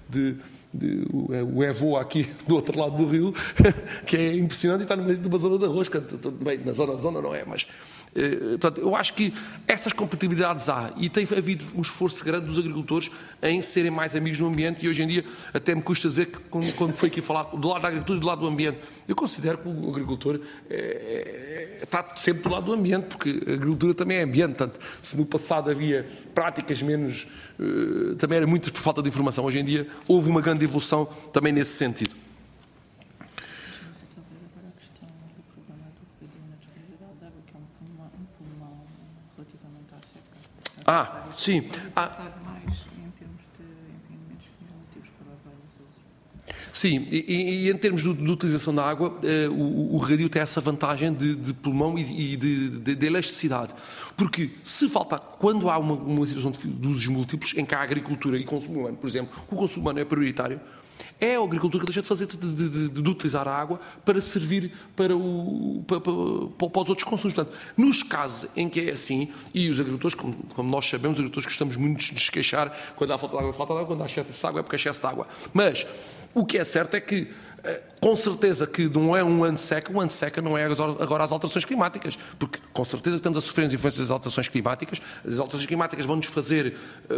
o Evo aqui do outro lado do rio, que é impressionante, e está no meio de uma zona de arroz, bem, na zona não é, mas portanto, eu acho que essas compatibilidades há, e tem havido um esforço grande dos agricultores em serem mais amigos do ambiente, e hoje em dia até me custa dizer que, quando foi aqui falar do lado da agricultura e do lado do ambiente, eu considero que o agricultor está sempre do lado do ambiente, porque a agricultura também é ambiente. Portanto, se no passado havia práticas menos, também era muitas por falta de informação, hoje em dia houve uma grande evolução também nesse sentido. Sim. Sim, e em termos de utilização da água, o regadio tem essa vantagem de pulmão e de elasticidade. Porque se falta, quando há uma situação de usos múltiplos, em que há agricultura e consumo humano, por exemplo, o consumo humano é prioritário, é a agricultura que deixa de fazer, de utilizar a água para servir para os outros consumos. Portanto, nos casos em que é assim, e os agricultores, como nós sabemos, os agricultores gostamos muito de nos queixar, quando há falta de água, quando há excesso de água é porque há excesso de água. Mas o que é certo é que, com certeza que não é um ano de seca não é agora as alterações climáticas, porque com certeza estamos a sofrer as influências das alterações climáticas. As alterações climáticas vão-nos fazer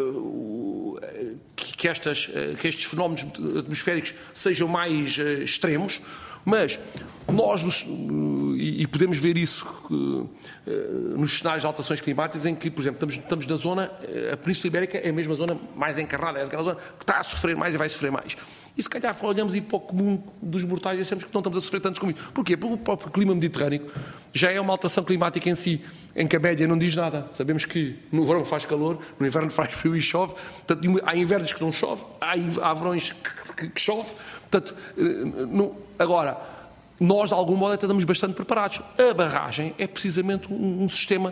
que estes fenómenos atmosféricos sejam mais extremos, mas nós, e podemos ver isso nos cenários de alterações climáticas, em que, por exemplo, estamos na zona, a Península Ibérica é a mesma zona mais encarnada, é aquela zona que está a sofrer mais e vai sofrer mais. E se calhar olhamos aí para o comum dos mortais e achamos que não estamos a sofrer tantos como isso. Porquê? Porque o próprio clima mediterrâneo já é uma alteração climática em si, em que a média não diz nada. Sabemos que no verão faz calor, no inverno faz frio e chove. Portanto, há invernos que não chove, há verões que chove. Portanto, agora, nós, de algum modo, até estamos bastante preparados. A barragem é precisamente um sistema,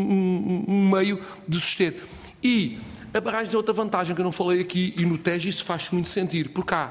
um meio de suster. E a barragem tem outra vantagem que eu não falei aqui, e no Tejo isso faz muito sentir, porque há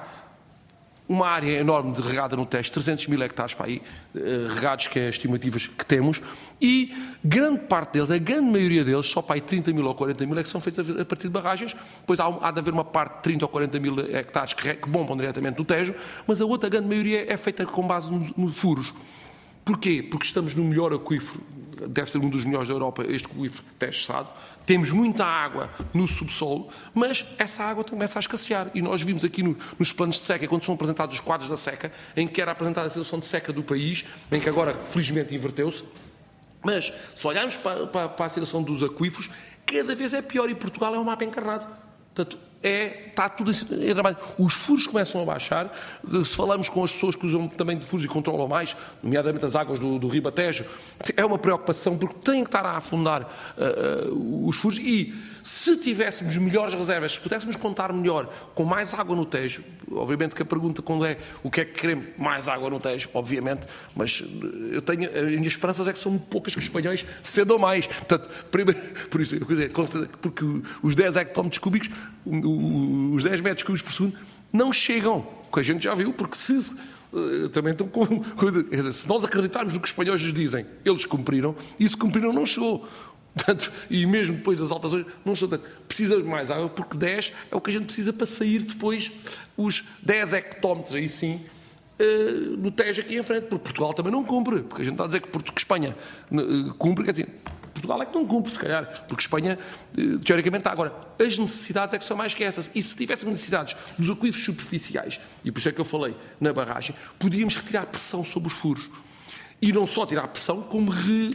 uma área enorme de regada no Tejo, 300 mil hectares para aí, regados, que é as estimativas que temos, e grande parte deles, a grande maioria deles, só para aí 30 mil ou 40 mil é que são feitos a partir de barragens. Depois há de haver uma parte de 30 ou 40 mil hectares que bombam diretamente no Tejo, mas a outra grande maioria é feita com base nos furos. Porquê? Porque estamos no melhor aquífero, deve ser um dos melhores da Europa, este aquífero Tejo-Sado. Temos muita água no subsolo, mas essa água começa a escassear. E nós vimos aqui nos planos de seca, quando são apresentados os quadros da seca, em que era apresentada a situação de seca do país, em que agora, felizmente, inverteu-se. Mas, se olharmos para a situação dos aquíferos, cada vez é pior e Portugal é um mapa encarnado. Portanto, está tudo em trabalho. Os furos começam a baixar. Se falamos com as pessoas que usam também de furos e controlam mais, nomeadamente as águas do Ribatejo, é uma preocupação porque têm que estar a afundar os furos. E se tivéssemos melhores reservas, se pudéssemos contar melhor com mais água no Tejo, obviamente que a pergunta quando é o que é que queremos, mais água no Tejo, obviamente, mas as minhas esperanças é que são poucas que os espanhóis cedam mais. Portanto, primeiro, por isso, porque os 10 hectómetros cúbicos, os 10 metros cúbicos por segundo, não chegam, que a gente já viu, porque também estão se nós acreditarmos no que os espanhóis nos dizem, eles cumpriram, e se cumpriram não chegou. Portanto, e mesmo depois das alterações, não chegou tanto. Precisamos de mais água, porque 10 é o que a gente precisa para sair depois os 10 hectómetros, aí sim, no Tejo aqui em frente, porque Portugal também não cumpre, porque a gente está a dizer que Espanha cumpre, quer dizer, Portugal é que não cumpre, se calhar, porque Espanha, teoricamente, está. Agora, as necessidades é que são mais que essas. E se tivéssemos necessidades dos aquíferos superficiais, e por isso é que eu falei na barragem, podíamos retirar pressão sobre os furos. E não só tirar pressão, como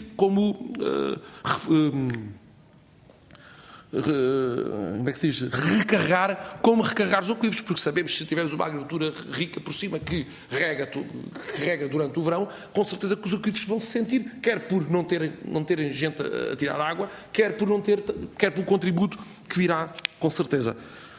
recarregar os aquíferos, porque sabemos que se tivermos uma agricultura rica por cima que rega durante o verão, com certeza que os aquíferos vão se sentir, quer por não terem gente a tirar água, quer pelo contributo que virá, com certeza.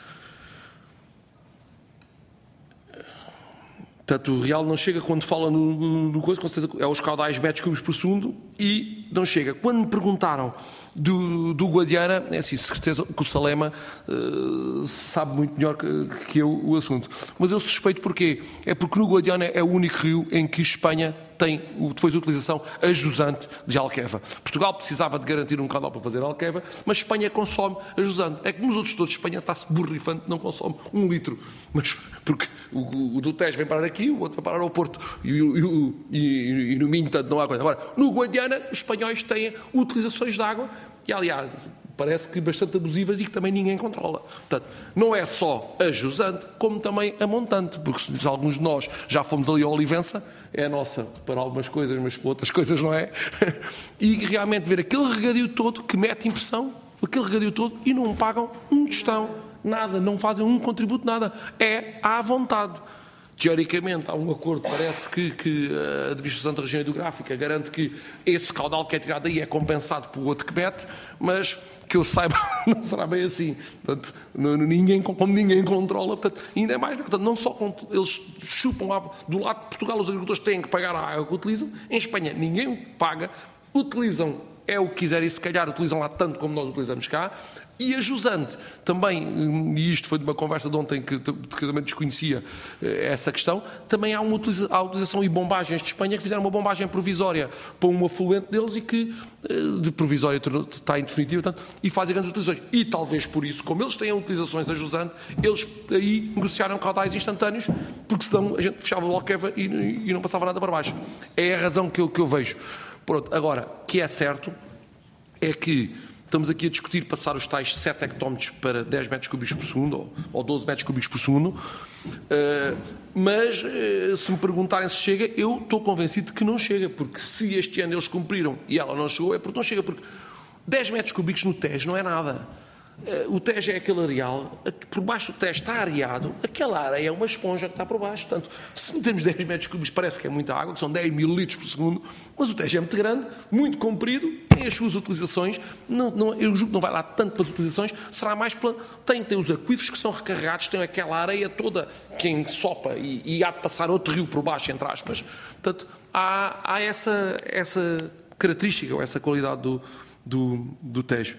Portanto, o real não chega quando fala no coisa, com certeza é os caudais metros cúbicos por segundo, e não chega. Quando me perguntaram do Guadiana, é assim, certeza que o Salema sabe muito melhor que eu o assunto. Mas eu suspeito porquê? É porque no Guadiana é o único rio em que Espanha tem depois a utilização a jusante de Alqueva. Portugal precisava de garantir um caudal para fazer Alqueva, mas Espanha consome a jusante. É que nos outros todos, Espanha está-se borrifante, não consome 1 litro. Mas porque o do Tejo vem parar aqui, o outro vai parar ao Porto e no Minho, tanto não há coisa. Agora, no Guadiana, os espanhóis têm utilizações de água e, aliás, parece que bastante abusivas e que também ninguém controla. Portanto, não é só a jusante, como também a montante, porque se alguns de nós já fomos ali a Olivença, é a nossa para algumas coisas, mas para outras coisas não é. E realmente ver aquele regadio todo que mete impressão, aquele regadio todo, e não pagam um tostão, nada, não fazem um contributo, nada. É à vontade. Teoricamente, há um acordo, parece que a Administração da Região Hidrográfica garante que esse caudal que é tirado aí é compensado pelo outro que mete, mas que eu saiba, não será bem assim. Portanto, como ninguém controla, portanto, ainda é mais. Portanto, não só eles chupam lá do lado de Portugal, os agricultores têm que pagar a água que utilizam, em Espanha ninguém paga, utilizam, é o que quiserem, e se calhar utilizam lá tanto como nós utilizamos cá. E a jusante também, e isto foi de uma conversa de ontem que também desconhecia essa questão, também há a utilização e bombagens de Espanha que fizeram uma bombagem provisória para um afluente deles e que de provisória está em definitivo, portanto, e fazem grandes utilizações. E talvez por isso, como eles têm utilizações a jusante, eles aí negociaram caudais instantâneos, porque senão a gente fechava o Alqueva e não passava nada para baixo. É a razão que eu vejo. Pronto, agora, que é certo é que estamos aqui a discutir passar os tais 7 hectómetros para 10 metros cúbicos por segundo, ou 12 metros cúbicos por segundo, mas se me perguntarem se chega, eu estou convencido de que não chega, porque se este ano eles cumpriram e ela não chegou, é porque não chega, porque 10 metros cúbicos no Tejo não é nada. o Tejo é aquele areal, por baixo do Tejo está areado, aquela areia é uma esponja que está por baixo. Portanto, se metermos 10 metros cúbicos, parece que é muita água, que são 10 mil litros por segundo, mas o Tejo é muito grande, muito comprido, tem as suas utilizações, eu julgo que não vai lá tanto para as utilizações, será mais para... Tem os aquíferos que são recarregados, tem aquela areia toda que ensopa e há de passar outro rio por baixo, entre aspas. Portanto, há essa característica, ou essa qualidade do Tejo.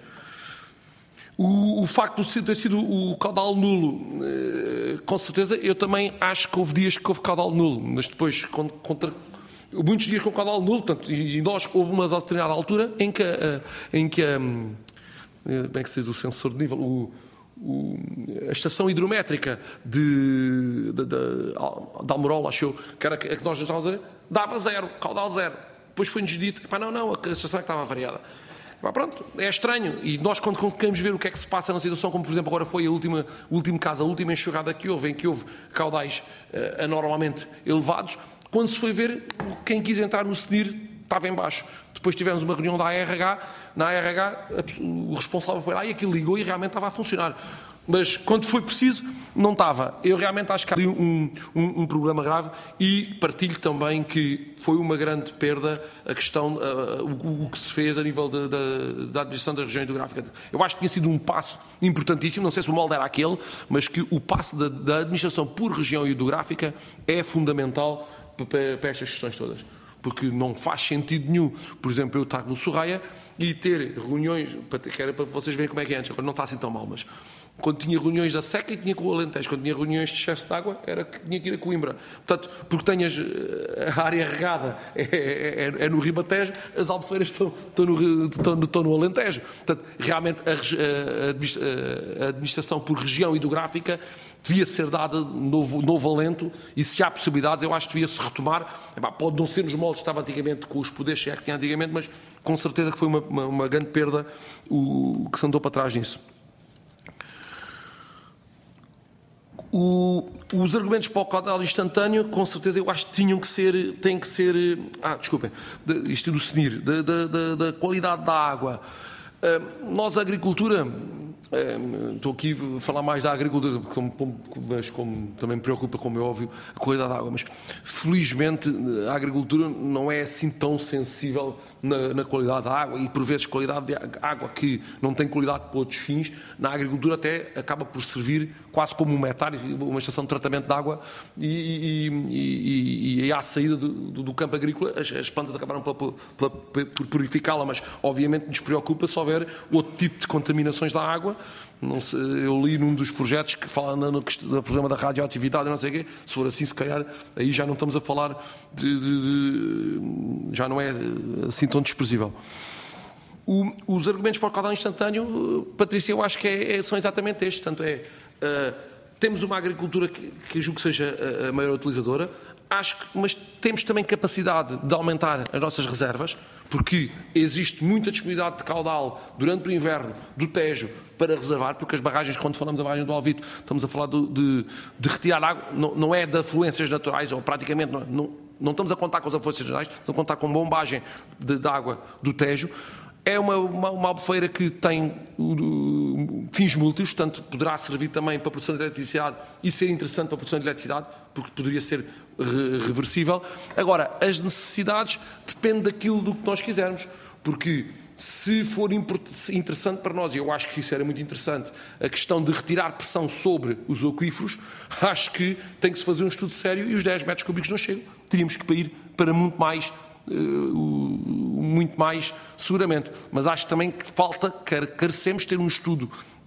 O facto de ter sido o caudal nulo, com certeza, eu também acho que houve dias que houve caudal nulo, mas depois, muitos dias com caudal nulo, portanto, e nós, houve uma determinada altura em que como é que se diz, o sensor de nível, a estação hidrométrica de Almorol, acho eu, que era a que nós estávamos a dizer, dava zero, caudal zero. Depois foi-nos dito, não, a estação é que estava variada. Pronto, é estranho. E nós, quando queremos ver o que é que se passa na situação, como por exemplo agora foi o último caso, a última enxurrada que houve, em que houve caudais anormalmente elevados, quando se foi ver, quem quis entrar no CNIR estava em baixo. Depois tivemos uma reunião da ARH, na ARH o responsável foi lá e aquilo ligou e realmente estava a funcionar. Mas quando foi preciso, não estava. Eu realmente acho que há ali um problema grave e partilho também que foi uma grande perda a questão, o que se fez a nível da administração da região hidrográfica. Eu acho que tinha sido um passo importantíssimo, não sei se o molde era aquele, mas que o passo da administração por região hidrográfica é fundamental para estas questões todas. Porque não faz sentido nenhum, por exemplo, eu estar no Sorraia e ter reuniões, que era para vocês verem como é que é antes, agora não está assim tão mal, mas quando tinha reuniões da Seca e tinha com o Alentejo, quando tinha reuniões de excesso de água, era que tinha que ir a Coimbra. Portanto, porque tenhas a área regada é no Ribatejo, as albufeiras estão no Alentejo. Portanto, realmente a administração por região hidrográfica devia ser dada novo alento e se há possibilidades, eu acho que devia-se retomar. Pode não ser nos moldes que estava antigamente, com os poderes que tinha antigamente, mas com certeza que foi uma grande perda o que se andou para trás nisso. Os argumentos para o caudal instantâneo, com certeza, eu acho que têm que ser desculpem, isto do CNIR, da qualidade da água. Nós, a agricultura, estou aqui a falar mais da agricultura, mas como também me preocupa, como é óbvio, a qualidade da água, mas felizmente a agricultura não é assim tão sensível na qualidade da água e por vezes qualidade de água que não tem qualidade para outros fins, na agricultura até acaba por servir quase como um metário, uma estação de tratamento de água e à saída do campo agrícola as plantas acabaram por purificá-la, mas obviamente nos preocupa se houver outro tipo de contaminações da água. Não sei, eu li num dos projetos que fala no problema da radioatividade, não sei o quê. Se for assim, se calhar, aí já não estamos a falar já não é assim tão desprezível. Os argumentos para o caudal instantâneo, Patrícia, eu acho que são exatamente estes. Portanto, temos uma agricultura que julgo que seja a maior utilizadora, mas temos também capacidade de aumentar as nossas reservas, porque existe muita disponibilidade de caudal durante o inverno do Tejo para reservar, porque as barragens, quando falamos da barragem do Alvito, estamos a falar de retirar água, não é de afluências naturais, ou praticamente não estamos a contar com as afluências naturais, estamos a contar com bombagem de água do Tejo. É uma albufeira que tem fins múltiplos, portanto poderá servir também para a produção de eletricidade e ser interessante para a produção de eletricidade, porque poderia ser reversível. Agora, as necessidades dependem daquilo do que nós quisermos, porque se for interessante para nós, e eu acho que isso era muito interessante, a questão de retirar pressão sobre os aquíferos, acho que tem que se fazer um estudo sério e os 10 metros cúbicos não chegam. Teríamos que ir para muito mais seguramente, mas acho também que carecemos ter um estudo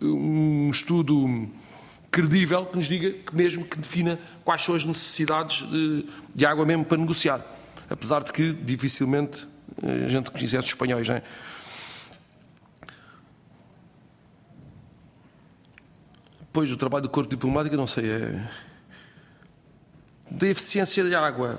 credível que nos diga, que defina quais são as necessidades de água mesmo para negociar, apesar de que dificilmente a gente conhece os espanhóis, não é? Depois do trabalho do corpo diplomático, não sei, da eficiência de água,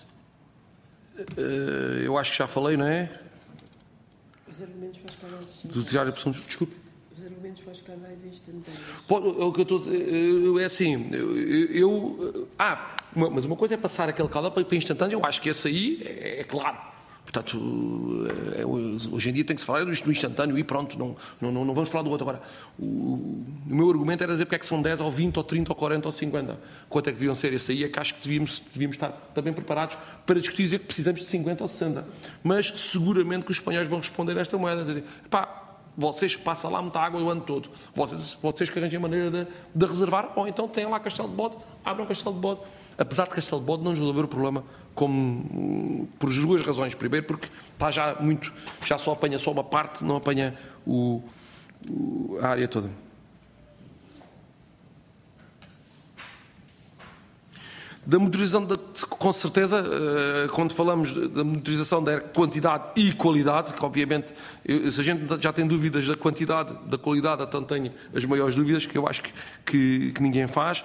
eu acho que já falei, não é? Os argumentos para os caudais Do tirar a pressão, desculpe. Os argumentos para os caudais instantâneos. O que eu estou a dizer é assim, mas uma coisa é passar aquele caudal para instantâneo, eu acho que esse aí é claro. Portanto, hoje em dia tem que se falar do instantâneo e pronto, não vamos falar do outro. Agora, o meu argumento era dizer porque é que são 10 ou 20 ou 30 ou 40 ou 50. Quanto é que deviam ser esse aí? É que acho que devíamos estar também preparados para discutir e dizer que precisamos de 50 ou 60. Mas seguramente que os espanhóis vão responder a esta moeda, dizer, vocês passam lá muita água o ano todo, vocês que arranjem maneira de reservar, ou então têm lá Castelo de Bode, abram Castelo de Bode. Apesar de Castelo de Bode não nos resolver o problema por duas razões. Primeiro, porque está já só apanha só uma parte, não apanha a área toda. Da monitorização, com certeza, quando falamos da monitorização da quantidade e qualidade, que obviamente, se a gente já tem dúvidas da quantidade, da qualidade, então tenho as maiores dúvidas, que eu acho que ninguém faz.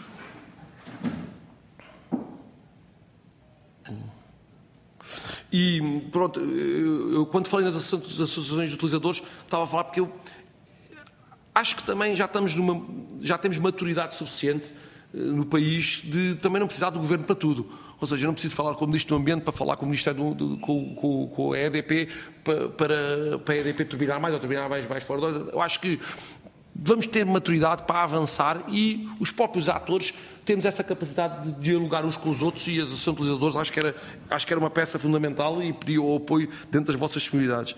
E pronto, eu quando falei nas associações de utilizadores, estava a falar porque eu acho que também já temos maturidade suficiente no país de também não precisar do governo para tudo. Ou seja, eu não preciso falar com o Ministro do Ambiente para falar com o Ministério com a EDP para a EDP turbinar mais ou turbinar mais fora. Eu acho que vamos ter maturidade para avançar e os próprios atores temos essa capacidade de dialogar uns com os outros e as associações de utilizadores acho que era uma peça fundamental e pedi o apoio dentro das vossas disponibilidades.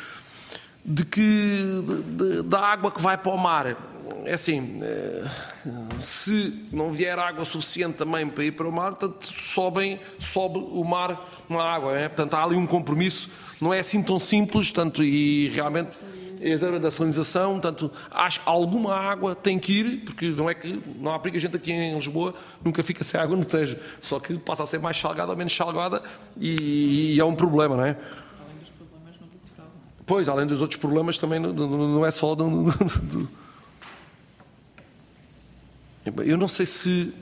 Da água que vai para o mar, é assim, se não vier água suficiente também para ir para o mar, portanto, sobe o mar na água, né? Portanto, há ali um compromisso, não é assim tão simples, portanto, e realmente da salinização, portanto, acho que alguma água tem que ir, porque não há perigo, a gente aqui em Lisboa nunca fica sem água no Tejo, só que passa a ser mais salgada ou menos salgada e é um problema, não é? Além dos problemas no litoral. Pois, além dos outros problemas também não é só eu não sei se...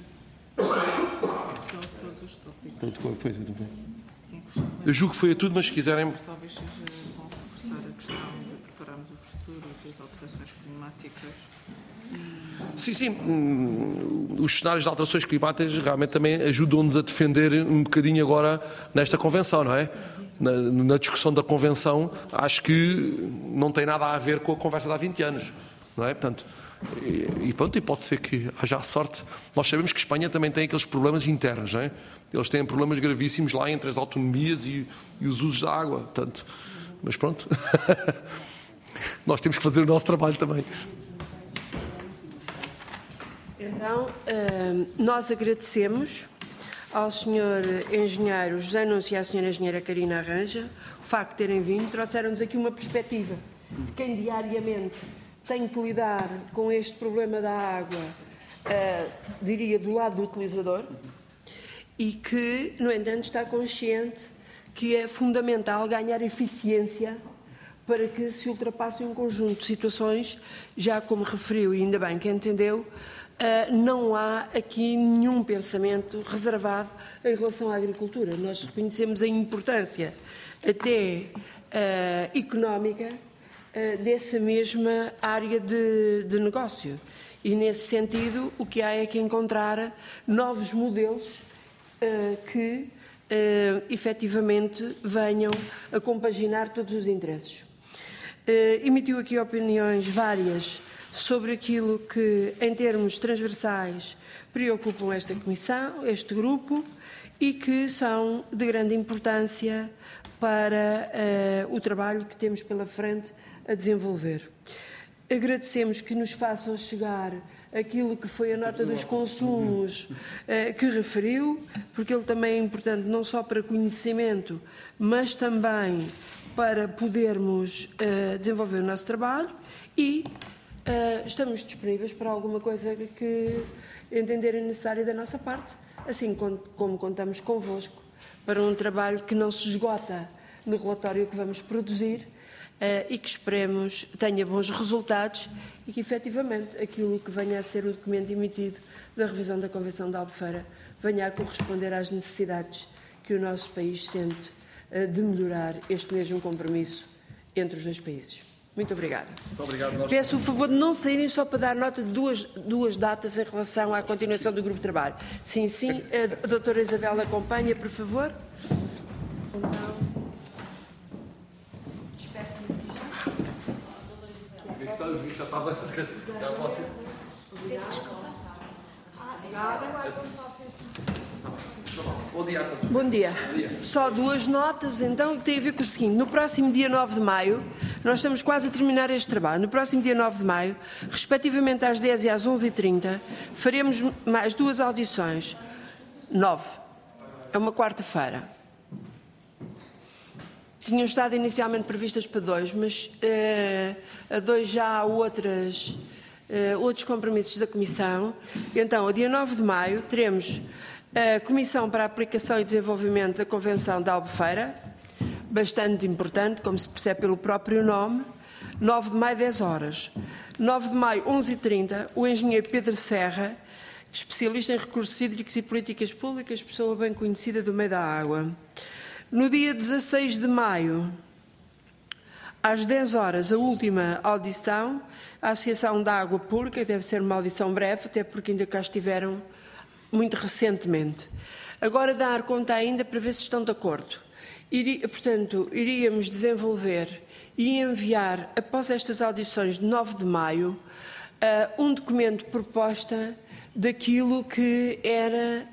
Todos os tópicos. Eu julgo que foi a tudo, mas se quiserem... Mas talvez seja bom reforçar a questão de prepararmos o futuro das alterações climáticas. Sim. Os cenários de alterações climáticas realmente também ajudam-nos a defender um bocadinho agora nesta convenção, não é? Na discussão da convenção, acho que não tem nada a ver com a conversa de há 20 anos, não é? Portanto, e pronto, e pode ser que haja sorte. Nós sabemos que Espanha também tem aqueles problemas internos, não é? Eles têm problemas gravíssimos lá entre as autonomias e os usos da água, portanto, mas pronto, nós temos que fazer o nosso trabalho também. Então, nós agradecemos ao Sr. Engenheiro José Núncio e à Sra. Engenheira Karina Arranja o facto de terem vindo, trouxeram-nos aqui uma perspectiva de quem diariamente tem que lidar com este problema da água, diria, do lado do utilizador, e que, no entanto, está consciente que é fundamental ganhar eficiência para que se ultrapasse um conjunto de situações, já como referiu, e ainda bem que entendeu, não há aqui nenhum pensamento reservado em relação à agricultura. Nós reconhecemos a importância até económica dessa mesma área de negócio. E, nesse sentido, o que há é que encontrar novos modelos que, efetivamente, venham a compaginar todos os interesses. Emitiu aqui opiniões várias sobre aquilo que, em termos transversais, preocupam esta comissão, este grupo, e que são de grande importância para o trabalho que temos pela frente a desenvolver. Agradecemos que nos façam chegar aquilo que foi a nota dos consumos que referiu, porque ele também é importante não só para conhecimento, mas também para podermos desenvolver o nosso trabalho e estamos disponíveis para alguma coisa que entenderem necessária da nossa parte, assim como contamos convosco para um trabalho que não se esgota no relatório que vamos produzir e que esperemos tenha bons resultados e que, efetivamente, aquilo que venha a ser o documento emitido da revisão da Convenção de Albufeira venha a corresponder às necessidades que o nosso país sente de melhorar este mesmo compromisso entre os dois países. Muito obrigada. Muito obrigado. Peço o favor de não saírem só para dar nota de duas datas em relação à continuação do grupo de trabalho. Sim. A doutora Isabel acompanha, por favor. Então... Bom dia a todos. Bom dia. Só duas notas, então, que têm a ver com o seguinte. No próximo dia 9 de maio, nós estamos quase a terminar este trabalho. No próximo dia 9 de maio, respectivamente às 10 e às 11h30, faremos mais duas audições. 9. É uma quarta-feira. Tinham estado inicialmente previstas para 2, mas a 2 já há outros compromissos da Comissão. Então, a dia 9 de maio, teremos a Comissão para a Aplicação e Desenvolvimento da Convenção da Albufeira, bastante importante, como se percebe pelo próprio nome. 9 de maio, 10 horas. 9 de maio, 11h30, o engenheiro Pedro Serra, especialista em recursos hídricos e políticas públicas, pessoa bem conhecida do meio da água. No dia 16 de maio, às 10 horas, a última audição, a Associação da Água Pública, que deve ser uma audição breve, até porque ainda cá estiveram muito recentemente. Agora dar conta ainda para ver se estão de acordo. Portanto, iríamos desenvolver e enviar, após estas audições de 9 de maio, um documento de proposta daquilo que era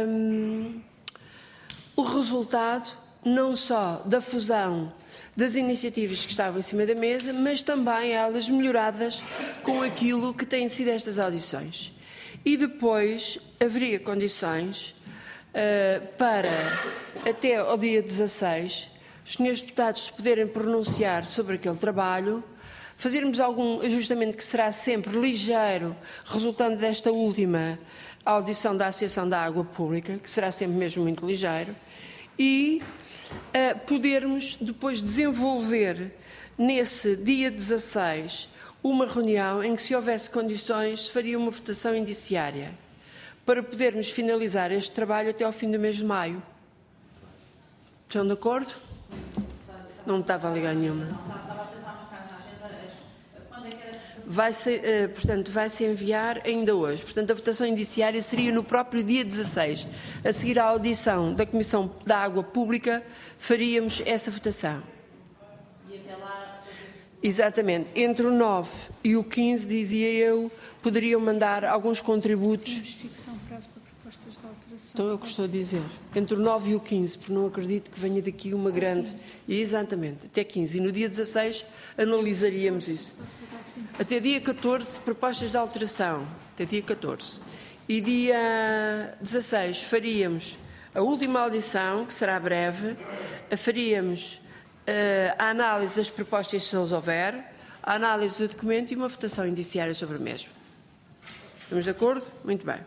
o resultado não só da fusão das iniciativas que estavam em cima da mesa, mas também elas melhoradas com aquilo que têm sido estas audições. E depois haveria condições para, até ao dia 16, os senhores deputados se poderem pronunciar sobre aquele trabalho, fazermos algum ajustamento que será sempre ligeiro, resultando desta última audição da Associação da Água Pública, que será sempre mesmo muito ligeiro, e podermos depois desenvolver nesse dia 16 uma reunião em que, se houvesse condições, se faria uma votação indiciária para podermos finalizar este trabalho até ao fim do mês de maio. Estão de acordo? Não estava a ligar nenhuma. Portanto, vai-se enviar ainda hoje. Portanto, a votação indiciária seria no próprio dia 16. A seguir à audição da Comissão da Água Pública, faríamos essa votação. E até lá... Exatamente. Entre o 9 e o 15, dizia eu, poderiam mandar alguns contributos. Temos fixar um prazo para propostas de alteração. Então, é o que estou a dizer. Entre o 9 e o 15, porque não acredito que venha daqui uma grande... Exatamente, até 15. E no dia 16 analisaríamos isso. Até dia 14, propostas de alteração. Até dia 14. E dia 16 faríamos a última audição, que será breve, faríamos a análise das propostas, se eles houver, a análise do documento e uma votação indiciária sobre o mesmo. Estamos de acordo? Muito bem.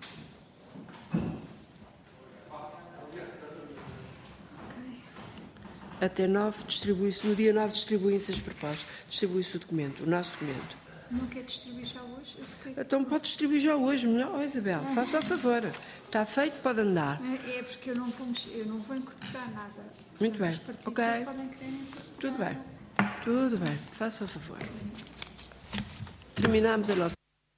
Até 9 distribui-se, no dia 9 distribuem-se as propostas, distribui-se o documento, o nosso documento. Não quer distribuir já hoje? Então pode distribuir já hoje, melhor. Oh, Isabel, faça o favor. Está feito, pode andar. É porque eu não vou incorporar nada. Muito bem, ok. Tudo bem, faça o favor. Terminamos a nossa